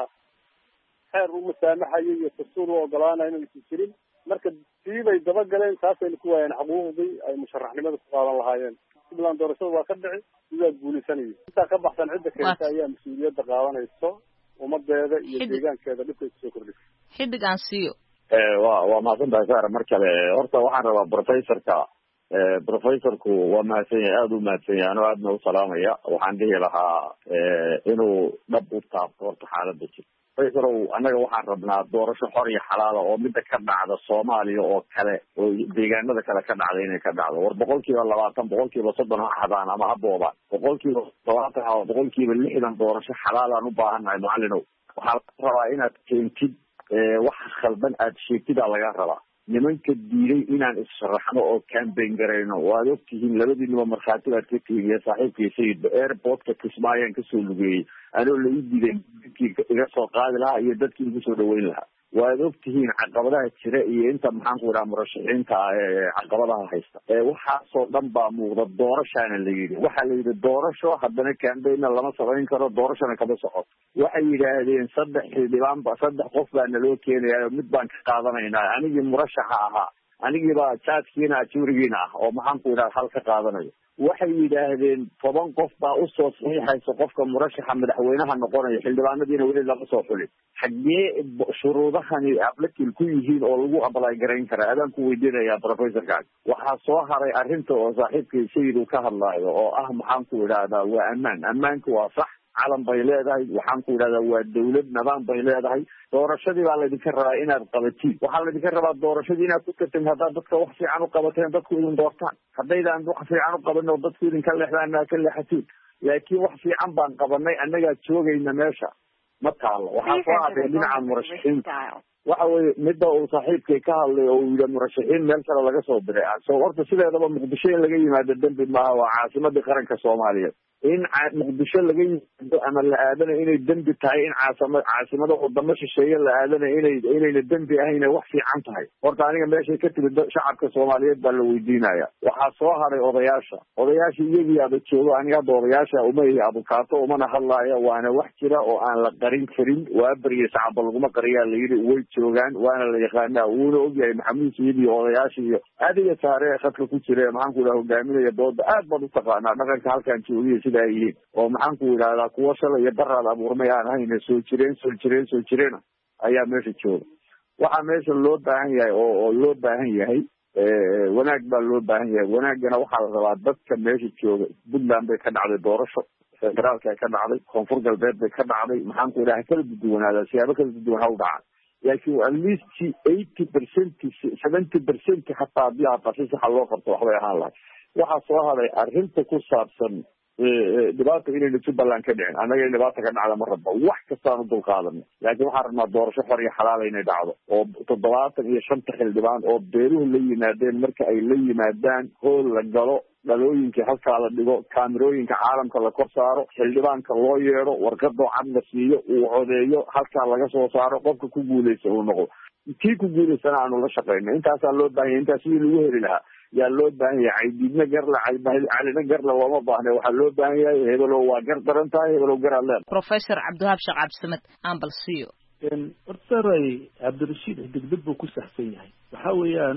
xeer u masaamaxayo iyo dastuur u ogolaanayo inaysan jirin marka siibay dabagaleen taasayna ku waayeen xuquuqdii ay musharaxnimada ku qaadan lahaayeen jubbaland doorashada waa ka dhici sidaa guulaysanaya intaa ka baxsan cidda keenta ayaa mas-uuliyadda qaadanayso ummadeeda iyo deegaankeeda dhibkay kusoo kordhisa xidig aan siiyo wa waa mahadsantahay saara mar kale horta waxaan rabaa professorka professorku waa mahadsan yahay aada u mahadsan yahay anoo aadna u salaamaya waxaan dhihi lahaa inuu dhab u taabto horta xaaladda jirta professorow annaga waxaan rabnaa doorasho xor iyo xalaala oo mida ka dhacda soomaaliya oo kale oo deegaanada kale ka dhacda inay ka dhacdo war boqol kiiba labaatan boqol kiiba soddon ha xadaan ama ha boobaan boqol kiiba labaatan ama boqol kiiba lixdan doorasho xalaalaan u baahannahay macallinow waxaa laga rabaa inaad keentid waxa khaldan aada sheegtidaa laga rabaa nimanka diiday inaan issharaxno oo campaign garayno waad ogtihiin labadiinuba markhaati baad ka tihiin iyo saaxiibkii sayidba airportka kismaayaan kasoo lugeeyey anoo la ii diiday dadkii iga soo qaadi lahaa iyo dadkii igu soo dhaweyn lahaa waad ogtihiin caqabadaha jira iyo inta maxaan ku idhaha murashaxiinta ah ee caqabadaha haysta waxaasoo dhan baa muuqda doorashaana la yidhi waxaa la yidhi doorasho haddana campaignna lama samayn karo doorashona kama socoto waxay yidhaahdeen saddex xildhibaan ba saddex qof baa naloo keenaya mid baan ka qaadanaynaa anigii murashaxa ahaa anigiiba jaadkiina ajuurigiina ah oo maxaan ku idhaha hal ka qaadanayo waxay yidhaahdeen toban qof baa usoo saxiixaysa qofka murashaxa madaxweynaha noqonaya xildhibaanadiina weli lama soo xulin xaggee shuruudahani ablakil ku yihiin oo lagu ablay garayn karaa adaan ku weydiinayaa professorkaas waxaa soo haray arrinta oo saaxiibkay sayid uu ka hadlaayo oo ah maxaan ku idhahdaa waa ammaan ammaanka waa sax calan bay leedahay waxaan ku idhahdaa waa dawlad nidaam bay leedahay doorashadii baa laydinka rabaa inaad qabatiin waxaa laydinka rabaa doorashadii inaad ku tartin haddaad dadka wax fiican u qabateen dadku idin doortaan haddaydaan wax fiican u qaban oo dadku idinka leexdaan aad ka leexatiin laakiin wax fiican baan qabanay annagaa joogayna meesha ma taalo waxaa soo hadeen dhinaca murashaxiinta waxa weye midda uu saaxiibkay ka hadlay oo uu yidhi murashaxiin meel kale laga soo diray so horta sideedaba muqdisho in laga yimaado dembi maaha waa caasimadii qaranka soomaaliyeed in muqdisho laga yimaado ama la aadana inay dembi tahay in caasima caasimada wadamo shisheeye la aadana inay inayna dembi ahayn wax fiican tahay horta aniga meeshay ka timid shacabka soomaaliyeed baa la weydiinaya waxaa soo haray odayaasha odayaasha iyagii aba joogo aniga hadda odayaasha uma ihi abukaato umana hadlaaya waana wax jira oo aan la qarin karin waa beriya sacaba laguma qariyaa layidhi way joogaan waana la yaqaanaa wuuna ogyahay maxamuud sayid iyo odayaasha iyo adiga taariikh khadka ku jira maxaan ku idhaha hogaaminaya dooda aad baad u taqaanaa dhaqanka halkaan joogiya sida ay yihiin oo maxaan ku idhahdaa kuwo shalay iyo daraad abuurmay aan ahayna soo jireen soo jireen soo jireena ayaa meesha jooga waxaa meesha loo baahan yahay oo oo loo baahan yahay wanaag baa loo baahan yahay wanaagana waxaa la rabaa dadka meesha jooga puntland bay ka dhacday doorasho federaalka ka dhacday koonfur galbeed bay ka dhacday maxaan ku idhaha kala duduwanaada siyaabo kala duduwan ha u dhacaan laakiin at least eighty percent seventy percent hataa haddii hataa si saxa loo qabto waxbay ahaan lahay waxaa soo haday arrinta ku saabsan dhibaata inayna jubbaland ka dhicin annaga in dhibaata ka dhacda ma rabba wax kastaan u dulqaadana laakiin waxaan rabnaa doorasho xor iyo xalaala inay dhacdo oo toddobaatan iyo shanta xildhibaan oo beeruhu la yimaadeen marka ay la yimaadaan hool la galo dhalooyinkii halkaa la dhigo kaamirooyinka caalamka la kor saaro xildhibaanka loo yeedho warqadoo cad la siiyo uu codeeyo halkaa laga soo saaro qofka ku guuleysta uu noqdo kii ku guuleystana aanu la shaqeyno intaasaa loo baahan yahy intaas sidii lagu heli lahaa yaa loo baahan yahay caydiidna garle calina garle looma baahne waxaa loo baahan yahay hebelow waa gar daran tahay hebelow gar aad leedahay professor cabdiwahaab sheekh cabdisamed aan bal siiyo horta saray cabdirashiid degdeg buu ku saxsan yahay waxa weeyaan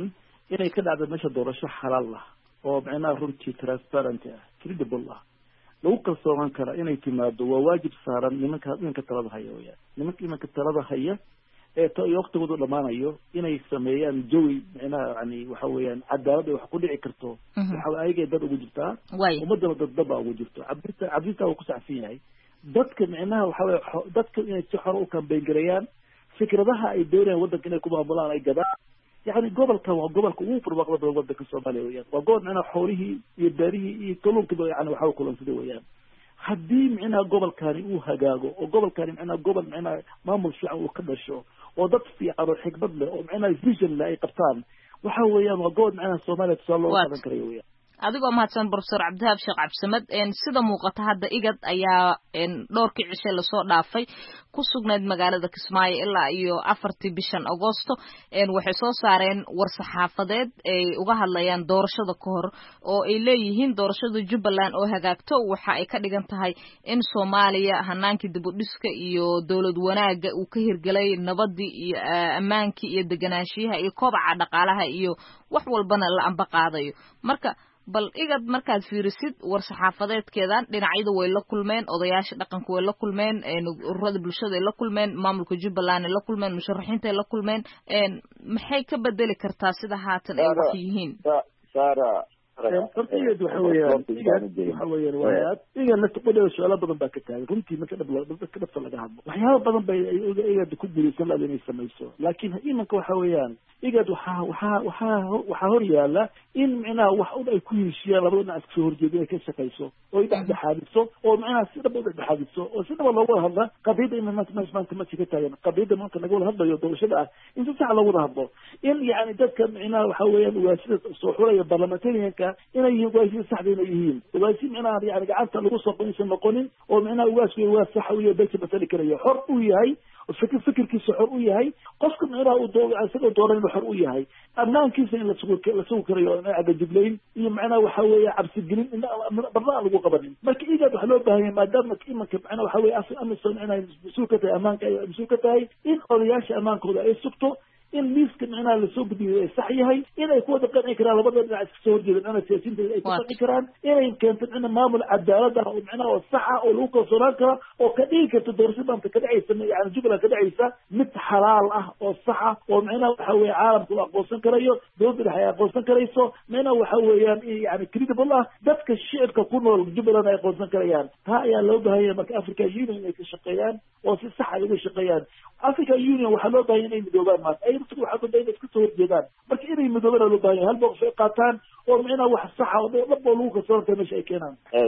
inay ka dhacdo meesha doorasho xalaal ah oo macnaha runtii transparent ah credible ah lagu kalsoonaan kara inay timaado waa waajib saaran nimanka nimanka talada haya weyaan nimanka nimanka talada haya ee to waqtigoodu dhamaanayo inay sameeyaan jawi macnaha yani waxa weeyaan cadaalad ay wax ku dhici karto waxa ayaga dad ugu jirtaa ummadda dad daba ugu jirto cabdita cabdita uu ku saxsan yahay dadka macnaha waxa weey dadka inay si xor u kambeyn gareeyaan fikradaha ay doonayaan waddanka inay ku maamulaan ay gadaan يعني قبل كان قبل كوفر فربق بدر ودك الصومالي وياه وقول معنا حوله يداريه يكلون كده يعني وحاول كلهم سدوا وياه حدي معنا قبل كان هو هجاجو وقبل كان معنا قبل معنا ما ملشع وكذا شو وضط في على الحق بدله ومعنا فيجن لا قبطان وحاول وياه وقول معنا الصومالي تصلوا هذا كريه وياه adigoo mahadsan professor Cabdihaab Sheekh Cabdisamad een sida muuqata hadda igad ayaa een dhowrkii cishe la soo dhaafay ku sugnayd magaalada Kismaayo ilaa iyo afartii bishan Agoosto een waxay soo saareen war saxaafadeed ay uga hadlayaan doorashada ka hor oo ay leeyihiin doorashada Jubbaland oo hagaagto waxa ay ka dhigan tahay in Soomaaliya hanaankii dib u dhiska iyo dawlad wanaaga uu ka hirgalay nabadii iyo ammaankii iyo deganaanshiyaha iyo kobaca dhaqaalaha iyo wax walbana la amba qaadayo marka bal igad markaad fiirisid war saxaafadeedkeedan dhinacyadu way la kulmeen odayaasha dhaqanku way la kulmeen een ururada bulshada ay la kulmeen maamulka Jubbaland ay la kulmeen musharaxiinta ay la kulmeen een maxay ka bedeli kartaa sida haatan ay wax yihiin sara qortiyadu waxa weeyaan waxa weeyaan waa iga la taqodo su'aalo badan baa ka taagan runtii marka dhab ka dhab laga hadlo waxyaabo badan bay iga ku diraysan la inay samayso laakiin imanka waxa weeyaan iga waxa waxa waxa waxa hor yaala in macnaha wax u ay ku heshiiyaan labada dhinac iska horjeedin ka shaqeyso oo dhacda xaadiso oo macnaha si dhab u dhacda xaadiso oo si dhab loogu hadla qadiyada in ma ma ma ma ka taagan qadiyada marka laga wada hadlayo doorashada ah in si sax loogu hadlo in yaani dadka macnaha waxa weeyaan waa sida soo xulaya barlamentariyanka inay yihiin waasiin saxdina yihiin waasiin macnaha yani gacanta lagu soo qoysan noqonin oo macnaha waasiin waa sax u yahay bes matali karayo xor u yahay fikir fikirkiisa xor u yahay qofka macnaha uu doodo asagoo dooran xor u yahay ammaankiisa in la sugo la sugo karayo in aga jiblayn iyo macnaha waxa weeye cabsi gelin in barna lagu qabanin marka iyaga wax loo baahan yahay maadaama imanka macnaha waxa weeye asal amison inay masuul ka tahay ammaanka ay masuul ka tahay in odayaasha ammaankooda ay sugto in liiska macnaha la soo gudbiyo ay sax yahay inay ku wada qanci karaan labada dhinac iska soo horjeedaan ana siyaasiyiinta ay ku qanci karaan inay keento in maamul cadaalad ah oo macnaha oo sax ah oo lagu kalsoonaan karo oo ka dhigi karto doorashada ka dhacaysa yani Jubbaland ka dhacaysa mid xalaal ah oo sax ah oo macnaha waxa weeye caalamku aqoonsan karayo dowladda dhexe aqoonsan karayso macnaha waxa weeyaan yani credible ah dadka shicibka ku nool Jubbaland ay aqoonsan karayaan taa ayaa loo baahan yahay marka Africa Union ay ka shaqeeyaan oo si sax ah uga shaqeeyaan Africa Union waxa loo baahan yahay inay midoobaan maanta ay dadku waxa dadka inay iska soo horjeedaan marka inay midoobaan loo baahan yahay hal boqof ay qaataan oo macnaha wax sax ah oo dad lagu kalsoonta meesha ay keenaan ee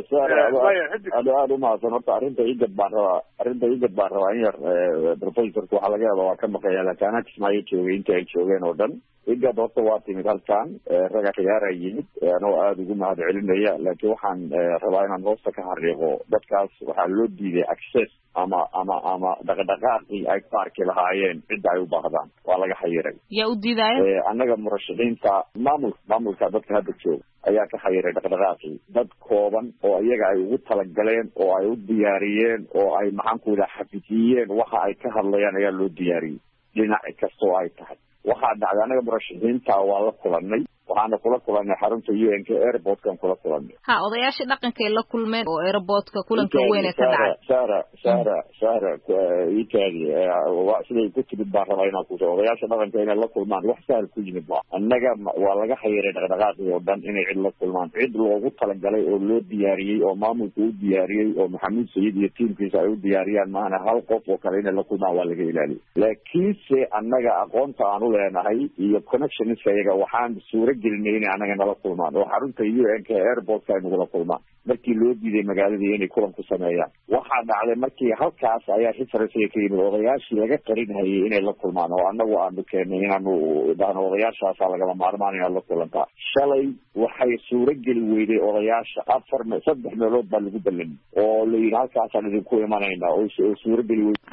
sara aad uma san horta arrinta igad baan rabaa arrinta igad baan rabaa in yar professorku waxa laga yaabaa waa ka maqayaa laakiin anaa Kismaayo joogay inta ay joogeen oo dhan igad horta waa timid halkan raga khiyaara yimid anoo aad ugu mahad celinaya laakiin waxaan rabaa inaan hoosta ka xariiqo dadkaas waxaa loo diiday access ama ama ama dhaqdhaqaaqii ay ku arki lahaayeen cidda ay u baahdaan waa laga xayiray yaa u diidaya annaga murashaxiinta maamul maamulka dadka hadda jooga ayaa ka xayiray dhaqdhaqaaqii dad kooban oo iyaga ay ugu talagaleen oo ay u diyaariyeen oo ay maxaan ku yidhaha xafijiyeen waxa ay ka hadlayaan ayaa loo diyaariyey dhinac kasta oo ay tahay waxaa dhacday anaga murashaxiinta waa la kulanay waxaana kula kulanay xarunta U N K airportkan kula kulanay ha odayaashii dhaqanka ay la kulmeen oo airportka kulanka weyn ee ka dhacay sara sara sara itaadi siday ku timid baan rabaa inaan ku soo odayaasha dhaqanka inay la kulmaan wax sahal ku yimid ba annaga waa laga xayiray dhaqdhaqaaqii oo dhan inay cid la kulmaan cid loogu talagalay oo loo diyaariyey oo maamulka u diyaariyey oo maxamuud sayid iyo tiimkiisa ay u diyaariyaan maana hal qof oo kale inay la kulmaan waa laga ilaaliyay laakiinse annaga aqoonta aan u leenahay iyo connectionska iyaga waxaan suura gelinay inay anaga nala kulmaan oo xarunta U N K airportka ay nagula kulmaan markii loo diiday magaaladii inay kulan ku sameeyaan waxaa dhacday markii halkaas ayaa xisarasiga ka yimid odayaashii laga qarinhayay inay la kulmaan oo annagu aanu keenay inaanu dhahno odayaashaasaa lagama maarmaan inaad la kulantaa shalay waxay suura geli weyday odayaasha afar saddex meelood baa lagu ballamay oo la yidhi halkaasaan idinku imanayna oo suura geli weyday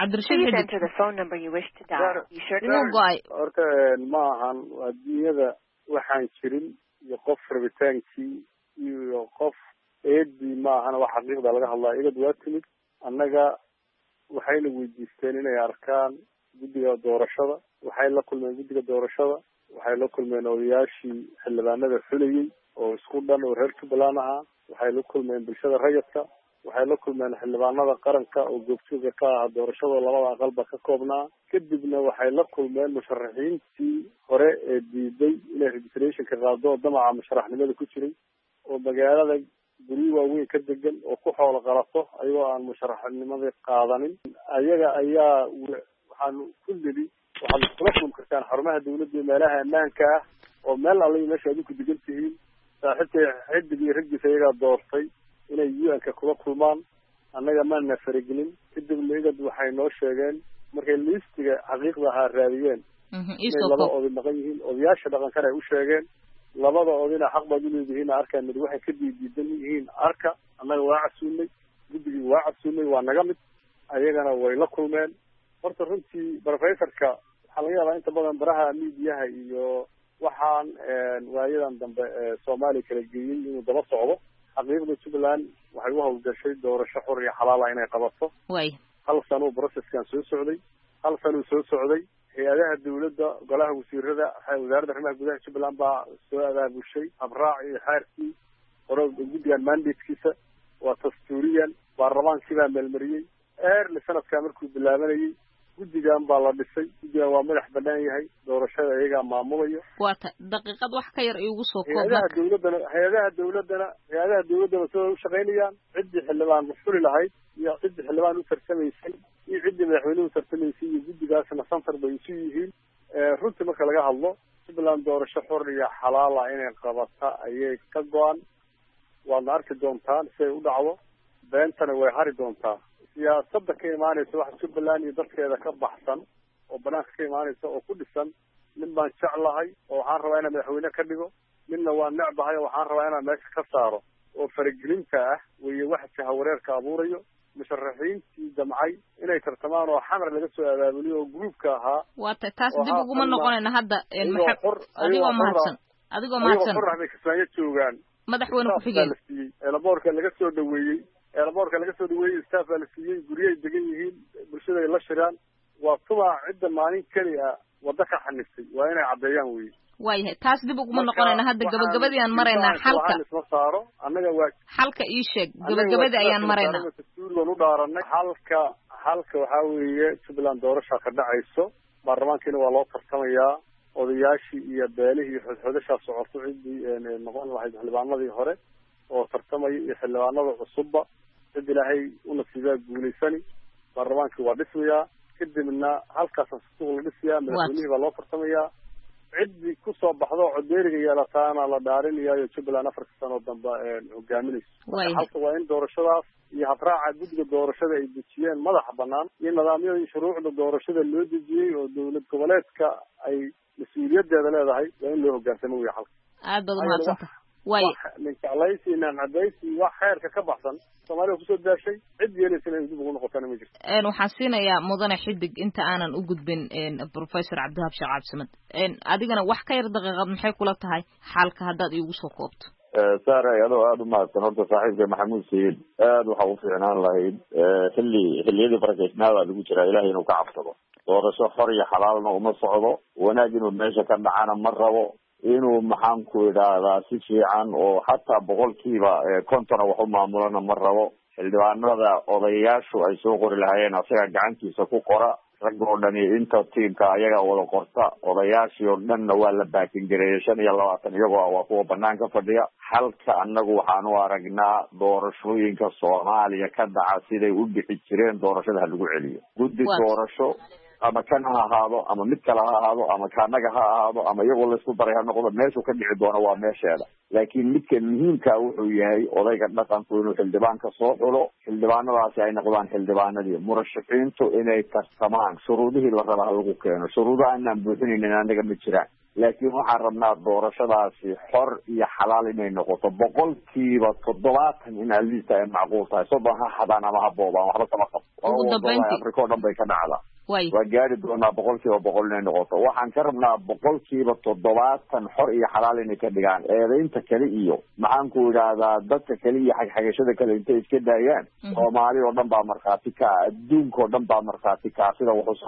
horta ma ahan adduunyada waxaan jirin iyo qof rabitaankii iyo qof eedii ma ahana wax xaqiiqda laga hadlaa igad waa timid annaga waxayna weydiisteen inay arkaan guddiga doorashada waxay la kulmeen guddiga doorashada waxay la kulmeen odayaashii xildhibaanada xulayay oo isku dhan oo reer Jubbaland ahaa, waxay la kulmeen bulshada rayidka, waxay la kulmeen xildhibaanada qaranka oo goobjooga ka ah doorashada labada aqalba ka koobnaa. Kadibna waxay la kulmeen musharaxiintii hore ee diiday inay registrationka qaado damaca musharaxnimada ku jiray oo magaalada guryo waaweyn ka degan oo ku xoolo qalato ayagoo aan musharaxnimada qaadanin. ayaga ayaa waxaan ku nidhi waxaad kula kulmi kartaan xarumaha dawladda meelaha ammaanka ah oo meel alle meesha adinku degan tihiin. saaxiibtay xidig iyo raggiisa ayagaa doortay inay U N ka kula kulmaan, annaga maana faragelin. kadibna igad waxay noo sheegeen markay liistiga xaqiiqda ahaa raadiyeen inay laba oday maqan yihiin. odayaasha dhaqankana ay u sheegeen labada odayna xaq baad u leedihiin arkaan mid waxay ka diidiidan yihiin arka. annaga waa casuunay, guddigii waa casuunay, waa naga mid, ayagana way la kulmeen. horta runtii professorka waxaa laga yaabaa inta badan baraha miidiyaha iyo waxaan waayadan dambe soomaaliya kala geeyey inuu daba socdo. xaqiiqda Jubbaland waxay u hawlgashay doorasho xor iyo xalaal ah inay qabato. way hal sano processkan soo socday, hal sano soo socday. hay-adaha dawladda, golaha wasiirada, wasaaradda arrimaha gudaha Jubbaland baa soo abaabushay habraac iyo xeerkii hore guddigan mandatekiisa waa dastuuriyan, baarlamaankii baa meelmariyey. eerli sanadkaa markuu bilaabanayay guddigan baa la dhisay. guddigan waa madax banaan yahay, doorashada iyagaa maamulayo. waata daqiiqad wax ka yar igu soo koob. hay-adaha dawladdana hay-adaha dawladdana hay-adaha dawladdana soo shaqaynayaan. ciddii xildhibaan xuli lahayd iyo ciddii xildhibaan u tarsamaysay iyo ciddii madaxweyne u tarsamaysay iyo guddigaasna santar bay isu yihiin. runtii marka laga hadlo Jubbaland doorasho xor iyo xalaal ah inay qabata ayay ka go-an. waadna arki doontaan siday u dhacdo, beentana way hari doontaa. siyaasadda ka imaanaysa waxa Jubbaland iyo dadkeeda ka baxsan oo banaanka ka imaanaysa oo ku dhisan nin baan jeclahay oo waxaan rabaa inaan madaxweyne ka dhigo, ninna waa necbahay oo waxaan rabaa inaan meesha ka saaro oo faragelinta ah weeye waxa jahawareerka abuurayo. musharaxiintii damcay inay tartamaan oo xamar laga soo abaabuliyo oo groupka ahaa. waata taas dib uguma noqonayna hadda adigoo mahadsan adigoo mahadsan xor bay kasbaanya joogaan. madaxweyne ku xigeen eelaboorka laga soo dhaweeyey eelaboorka laga soo dhaweeyey staff baa la siiyey, guryahay degan yihiin, bulshada ay la shiraan. waa tuma cidda maalin keliya wadda ka xaniftay waa inay caddeeyaan weye. waayahay taas dib uguma noqonayna hadda gabagabadii aan maraynaa. xalka isma saaro annaga waa xalka ii sheeg gabagabadii ayaan maraynaa. dastuurigan u dhaaranay. xalka xalka waxaa weeye Jubbaland doorasha ka dhacayso, baarlamaankiina waa loo tartamayaa. odayaashii iyo beelihii iyo xodxodashaa socoto ciddii noqon lahayd xildhibaanadii hore oo tartamaya iyo xildhibaanada cusubba cid ilaahay u nasiibaa guulaysani. baarlamaankii waa dhismayaa, kadibna halkaasa suuq la dhisayaa, madaxweynihii baa loo tartamayaa. ciddii kusoo baxdo codeeriga yeelataana la dhaarinayaayo Jubbaland afarka sano dambe hogaaminayso. halka waa in doorashadaas iyo habraaca guddiga doorashada ay dejiyeen madaxa banaan iyo nidaamyada iyo shuruucda doorashada loo dejiyey oo dawlad goboleedka ay mas-uuliyadeeda leedahay waa in loo hogaansamo wey halka. aad baad umahadsanta. way nin jeclaysi nin cadaysi wax xeerka ka baxsan Soomaaliya kusoo daashay cid yeelaysa inay dib ugu noqotana ma jirto. een waxaan siinayaa mudane xidig inta aanan u gudbin een professor Cabdihaab Sheekh Cabdisamad. een adigana wax ka yar daqiiqad maxay kula tahay xalka haddaad iigu soo koobto. saare adoo aada u mahadsan horta saaxiibka maxamuud sayid aada waxa u fiicnaan lahayd xilli xilliyadii barakeysnaada lagu jiraa ilaahay inuu ka cabsado. doorasho xor iyo xalaalna uma socdo, wanaag inuu meesha ka dhacana ma rabo, inuu maxaan ku idhaahdaa si fiican oo xataa boqolkiiba kontona wax u maamulana ma rabo. xildhibaanada odayaashu ay soo qori lahaayeen asaga gacantiisa ku qora. rag oo dhani inta tiimka ayaga wada qorta, odayaashii oo dhanna waa la baakin gareeyay shan iyo labaatan iyagoo waa kuwa banaanka fadhiya. halka annagu waxaan u aragnaa doorashooyinka Soomaaliya ka dhaca siday u dhici jireen doorashada ha lagu celiyo. guddi doorasho ama kan ha ahaado ama mid kale ha ahaado ama kaanaga ha ahaado ama iyagoo laisku daray ha noqdo, meeshuu ka dhici doono waa meesheeda. laakiin midka muhiimka wuxuu yahay odayga dhaqanku inuu xildhibaanka soo xulo, xildhibaanadaasi ay noqdaan xildhibaanadii. murashaxiintu inay tartamaan, shuruudihii la raba ha lagu keeno. shuruudaha inaan buuxinaynin anaga ma jiraan, laakiin waxaan rabnaa doorashadaasi xor iyo xalaal inay noqoto. boqolkiiba toddobaatan in aliista ay macquul tahay, soddon ha xadaan ama ha boobaan waxba kama qabo. afrika oo dhan bay ka dhacdaa. waa gaari doonaa boqolkiiba boqol inay noqoto. waxaan ka rabnaa boqolkiiba toddobaatan xor iyo xalaal inay ka dhigaan. eedaynta kale iyo maxaan ku idhaahdaa dadka kale iyo xagxagashada kale intay iska daayaan. soomaali oo dhan baa markhaati ka ah, adduunka oo dhan baa markhaati ka ah sida wax u socdaan.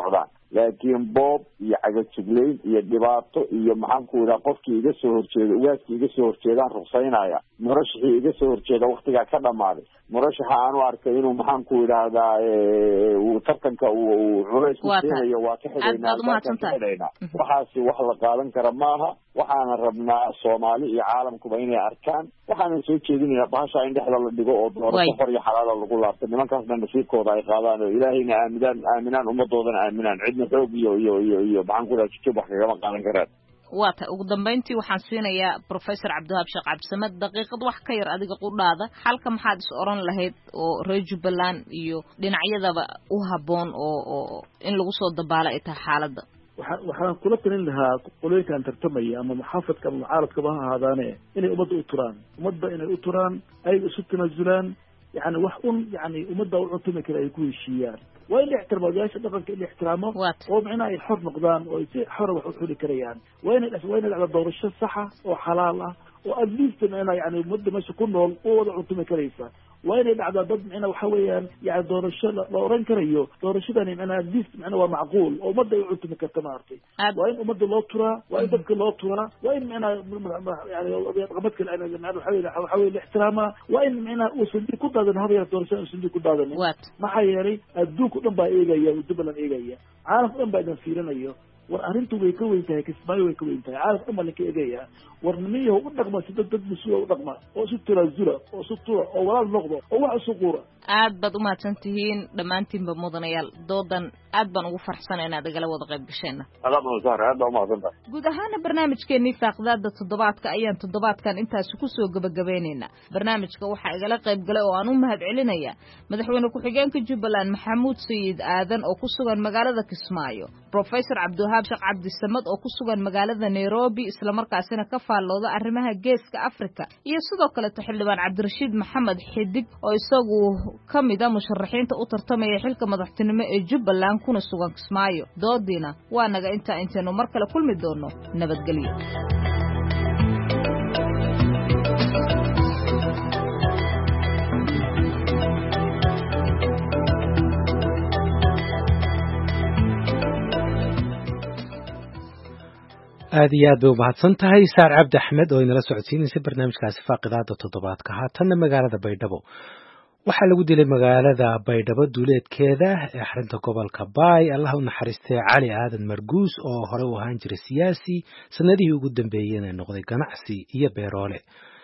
laakiin boob iyo cagajugleyn iyo dhibaato iyo maxaan ku idhaha qofkii iga soo horjeeda ugaaskii iga soo horjeedaan ruqsaynaya murashaxii iga soo horjeeda waktigaa ka dhamaaday murashaxa aan u arkay inuu maxaan ku idhaahdaa uu tartanka uu culays ku keenayo waa ka xidhaynaa ka xidhaynaa waxaasi wax la qaadan kara maaha waxaana rabnaa soomaali iyo caalamkuba inay arkaan waxaanan soo jeedinaynaa bahasha in dhexda la dhigo oo doorasho xor iyo xalaala lagu laabto nimankaasna nasiibkooda ay qaadaan oo ilaahayna aaminaan aaminaan ummadoodana aaminaan cidna xoog iyo iyo iyo iyo maxaan ku idhaha jujub wax kagama qaadan karaan waa ta ugu dambeyntii waxaan siinayaa professor cabdiwahaab sheekh cabdisamed daqiiqad wax ka yar adiga qudhaada xalka maxaad is oran lahayd oo reer jubbaland iyo dhinacyadaba u habboon oo oo in lagu soo dabaalo ay tahay xaaladda waxaan waxaan kula talin lahaa qolooyinkan tartamaya ama muxaafadka ama mucaaradkaba ha ahaadaane inay ummadda u turaan ummadda inay u turaan ay isu tanaasulaan yani wax un yani ummadda u cuntumi kale ay ku heshiiyaan waa in la ixtiraamo odayaasha dhaqanka in la ixtiraamo oo micnaha ay xor noqdaan oo ay si xora wax u xuli karayaan waa inay waa inay dhacda doorasho saxa oo xalaal ah oo at least micnaha yani ummadda meesha ku nool u wada cuntumi karaysa waa inay dhacdaa dad micnaha waxa weeyaan yani doorasho la oran karayo doorashadani micnaha at least micnaha waa macquul oo ummadda ay u cuntumi karta maartay waa in ummadda loo turaa waa in dadka loo turaa waa in micnaha yani dhaqamadka micnaha waxa weeye waxa weeye la ixtiraamaa waa in micnaha uusan ku daadan habaya doorashada uusan ku daadanin maxaa yeelay adduunka dhan baa eegaya jubbaland eegaya caalamka dhan baa idan fiirinayo war arrintu way ka weyn tahay kismaayo way ka weyn tahay caalamka dhan baa linka eegaya war nimiyaho u dhaqma si dad dad mas-uula u dhaqma oo isu tanaasula oo isu tura oo walaal noqdo oo wax isu quura aad baad umahadsan tihiin dhammaantiinba mudanayaal doodan aad baan ugu farxsana inaad igala wada qayb gasheenna guud ahaana barnaamijkeenii faaqdaada toddobaadka ayaan toddobaadkan intaasi kusoo gabagabaynaynaa barnaamijka waxaa igala qayb galay oo aan u mahad celinaya madaxweyne ku-xigeenka jubbaland maxamuud sayid aadan oo ku sugan magaalada kismaayo professor cabdiwahaab sheekh cabdisamed oo ku sugan magaalada nairobi islamarkaasina ka faallooda arrimaha geeska africa iyo sidoo kaleeto xildhibaan cabdirashiid maxamed xidig oo isagu ka mid a musharaxiinta u tartamaya xilka madaxtinimo ee jubbaland kuna sugan kismaayo doodiina waa naga intaa intaynu mar kale kulmi doono nabadgelyo aad iyo aad bay umahadsan tahay saar cabdi axmed oo inala socodsiinaysay barnaamijkaasi faaqidaada toddobaadka haatanna magaalada baydhabo waxaa lagu dilay magaalada baydhabo duuleedkeeda ee xarunta gobolka baay allah u naxariistay cali aadan marguus oo hore u ahaan jiray siyaasi sanadihii ugu dambeeyeen ee noqday ganacsi iyo beeroole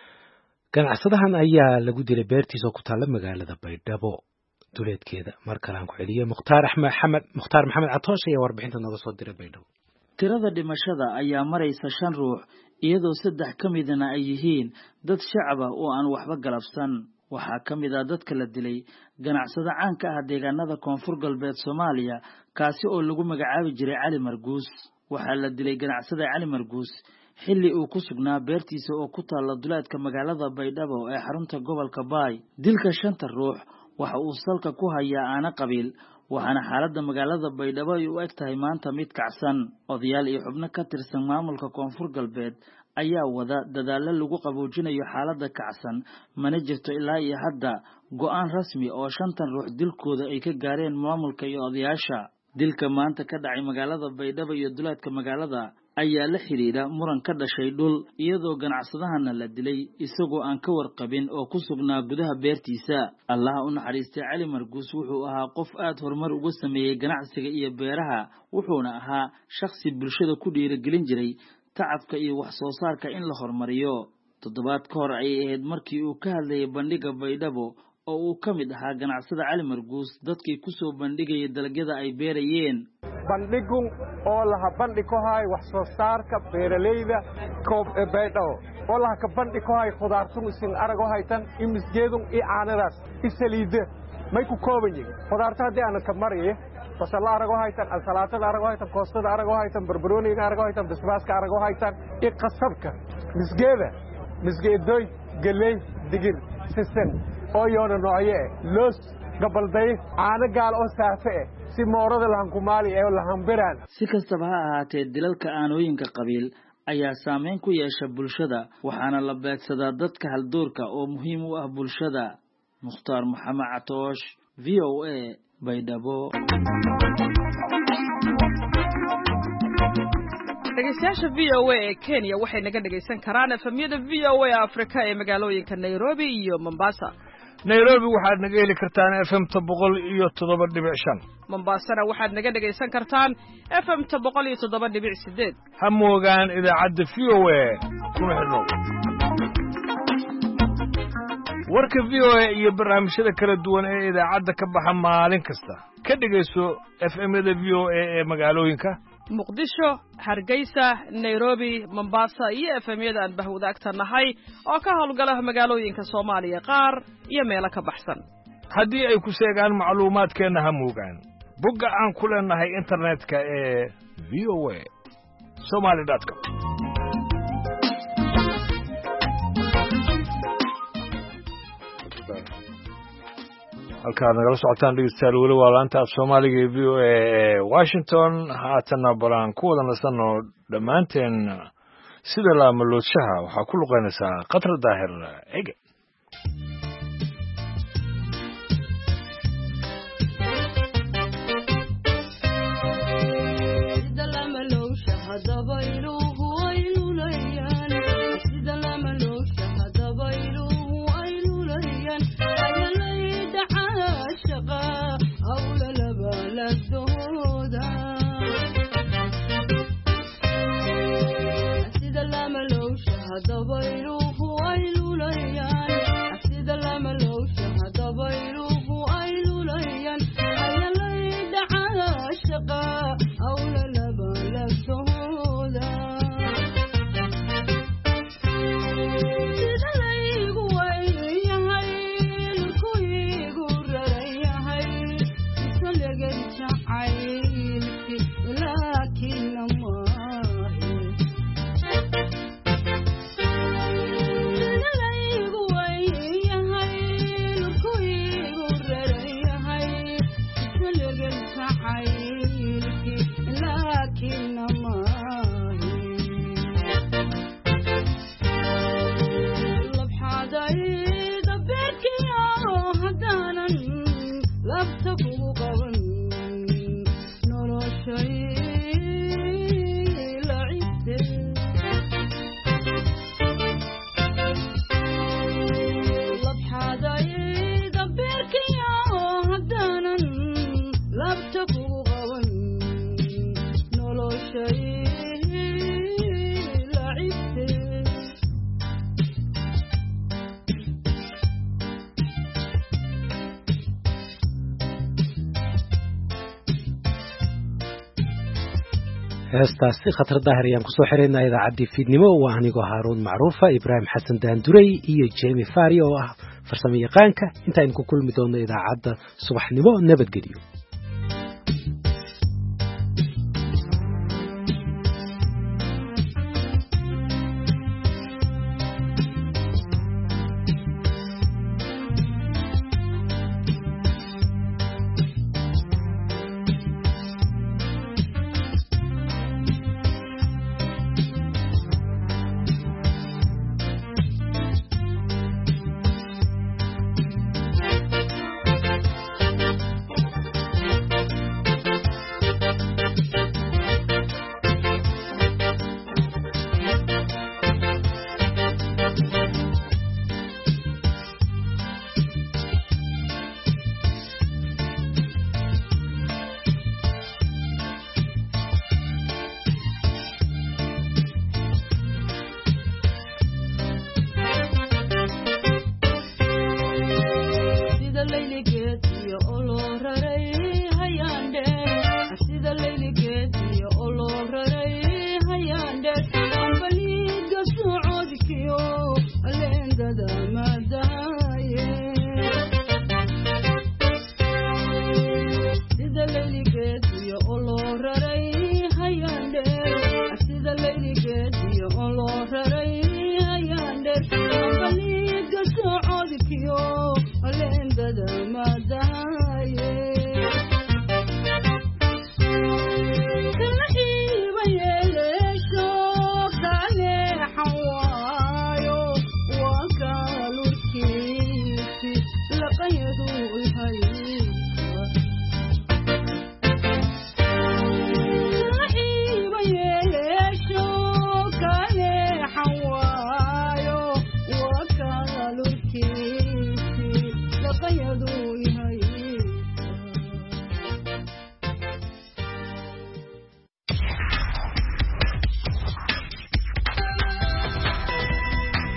ganacsadahan ayaa lagu dilay beertiisa ku taalla magaalada baydhabo duuleedkeeda mar kale aan ku celiyey mukhtaar axmed xamed mukhtaar maxamed catoosh ayaa warbixinta nooga soo diray baydhabo tirada dhimashada ayaa maraysa shan ruux iyadoo saddex ka midna ay yihiin dad shacaba oo aan waxba galabsan waxaa ka mid ah dadka la dilay ganacsado caan ka ah deegaanada koonfur galbeed Soomaaliya kaasi oo lagu magacaabi jiray Cali Marguus waxaa la dilay ganacsada Cali Marguus xilli uu ku sugnaa beertiisa oo ku taala duleedka magaalada Baydhabo ee xarunta gobolka Baay dilka shanta ruux waxa uu salka ku hayaa aana qabiil waxaana xaaladda magaalada Baydhabo ay u egtahay maanta mid kacsan odayaal iyo xubno ka tirsan maamulka koonfur galbeed ayaa wada dadaalo lagu qaboojinayo xaaladda kacsan mana jirto ilaa iyo hadda go'aan rasmi oo shantan ruux dilkooda ay ka gaareen maamulka iyo odayaasha dilka maanta ka dhacay magaalada Baydhabo iyo duleedka magaalada ayaa la xiriira muran ka dhashay dhul iyadoo ganacsadahana la dilay isagoo aan ka warqabin oo ku sugnaa gudaha beertiisa allah u naxariistay Cali Marguus wuxuu ahaa qof aad horumar uga sameeyay ganacsiga iyo beeraha wuxuuna ahaa shakhsi bulshada ku dhiirigelin jiray tacabka iyo wax soo saarka in la horumariyo toddobaad ka hor ayay ahayd markii uu ka hadlayay bandhiga Baydhabo oo uu ka mid ahaa ganacsada Cali Marguus dadkii ku soo bandhigay dalagyada ay beerayeen bandhigu oo laha bandhig ku hay wax soo saarka beeralayda koob ee Baydhabo oo laha ka bandhig ku hay khudaartu isin arago haytan imisgeedun i aanadaas isaliide may ku kooban yihiin khudaarta hadii aan ka mariyo basal arago haytan salaatada arago haytan koostada arago haytan barbarooniga arago haytan basbaaska arago haytan i qasabka misgeeda misgeedoy galey digir sisan oo yoona nooye loos gabalday aana gaal oo saafe si moorada lahan kumaali ee lahan biraan si kastaba ha ahaatee dilalka aanooyinka qabiil ayaa saameyn ku yeesha bulshada waxaana la beegsadaa dadka haldoorka oo muhiim u ah bulshada mukhtaar maxamed catoosh v o a Baydhabo dhegeystayaasha v o a ee Kenya waxay naga dhegeysan karaan efemyada v o a Afrika ee magaalooyinka Nairobi iyo Mombasa. Nairobi waxaad naga heli kartaan F M boqol iyo toddoba dhibic shan. Mombasana waxaad naga dhegeysan kartaan F M boqol iyo toddoba dhibic sideed. Ha moogaan idaacadda V O A kuna xidhnow. warka V O A iyo barnaamijyada kala duwan ee idaacadda ka baxa maalin kasta ka dhegeyso F M-yada V O A ee magaalooyinka Muqdisho, Hargeysa, Nairobi, Mombasa iyo F M-yada aan bahwadaagta nahay oo ka howlgala magaalooyinka Soomaaliya qaar iyo meelo ka baxsan. haddii ay ku sheegaan macluumaadkeena ha moogaan bogga aan ku leenahay internetka ee v o a somali dot com. halkaad nagala socotaan dhegeystayaal weli waa laanta af soomaaliga ee v o a ee washington haatana balaan ku wada nasanoo dhammaanteen sida laamalooshaha waxaa ku luqaynaysaa Qatra Daahir Ege. heestaasi Qatra Daahir ayaan ku soo xireenaa idaacaddii fiidnimo waa anigoo Haaruun Macruufa Ibraahim Xasan Daanduray iyo Jamie Fari oo ah farsamayaqaanka inta aynu ku kulmi doono idaacadda subaxnimo nabadgelyo.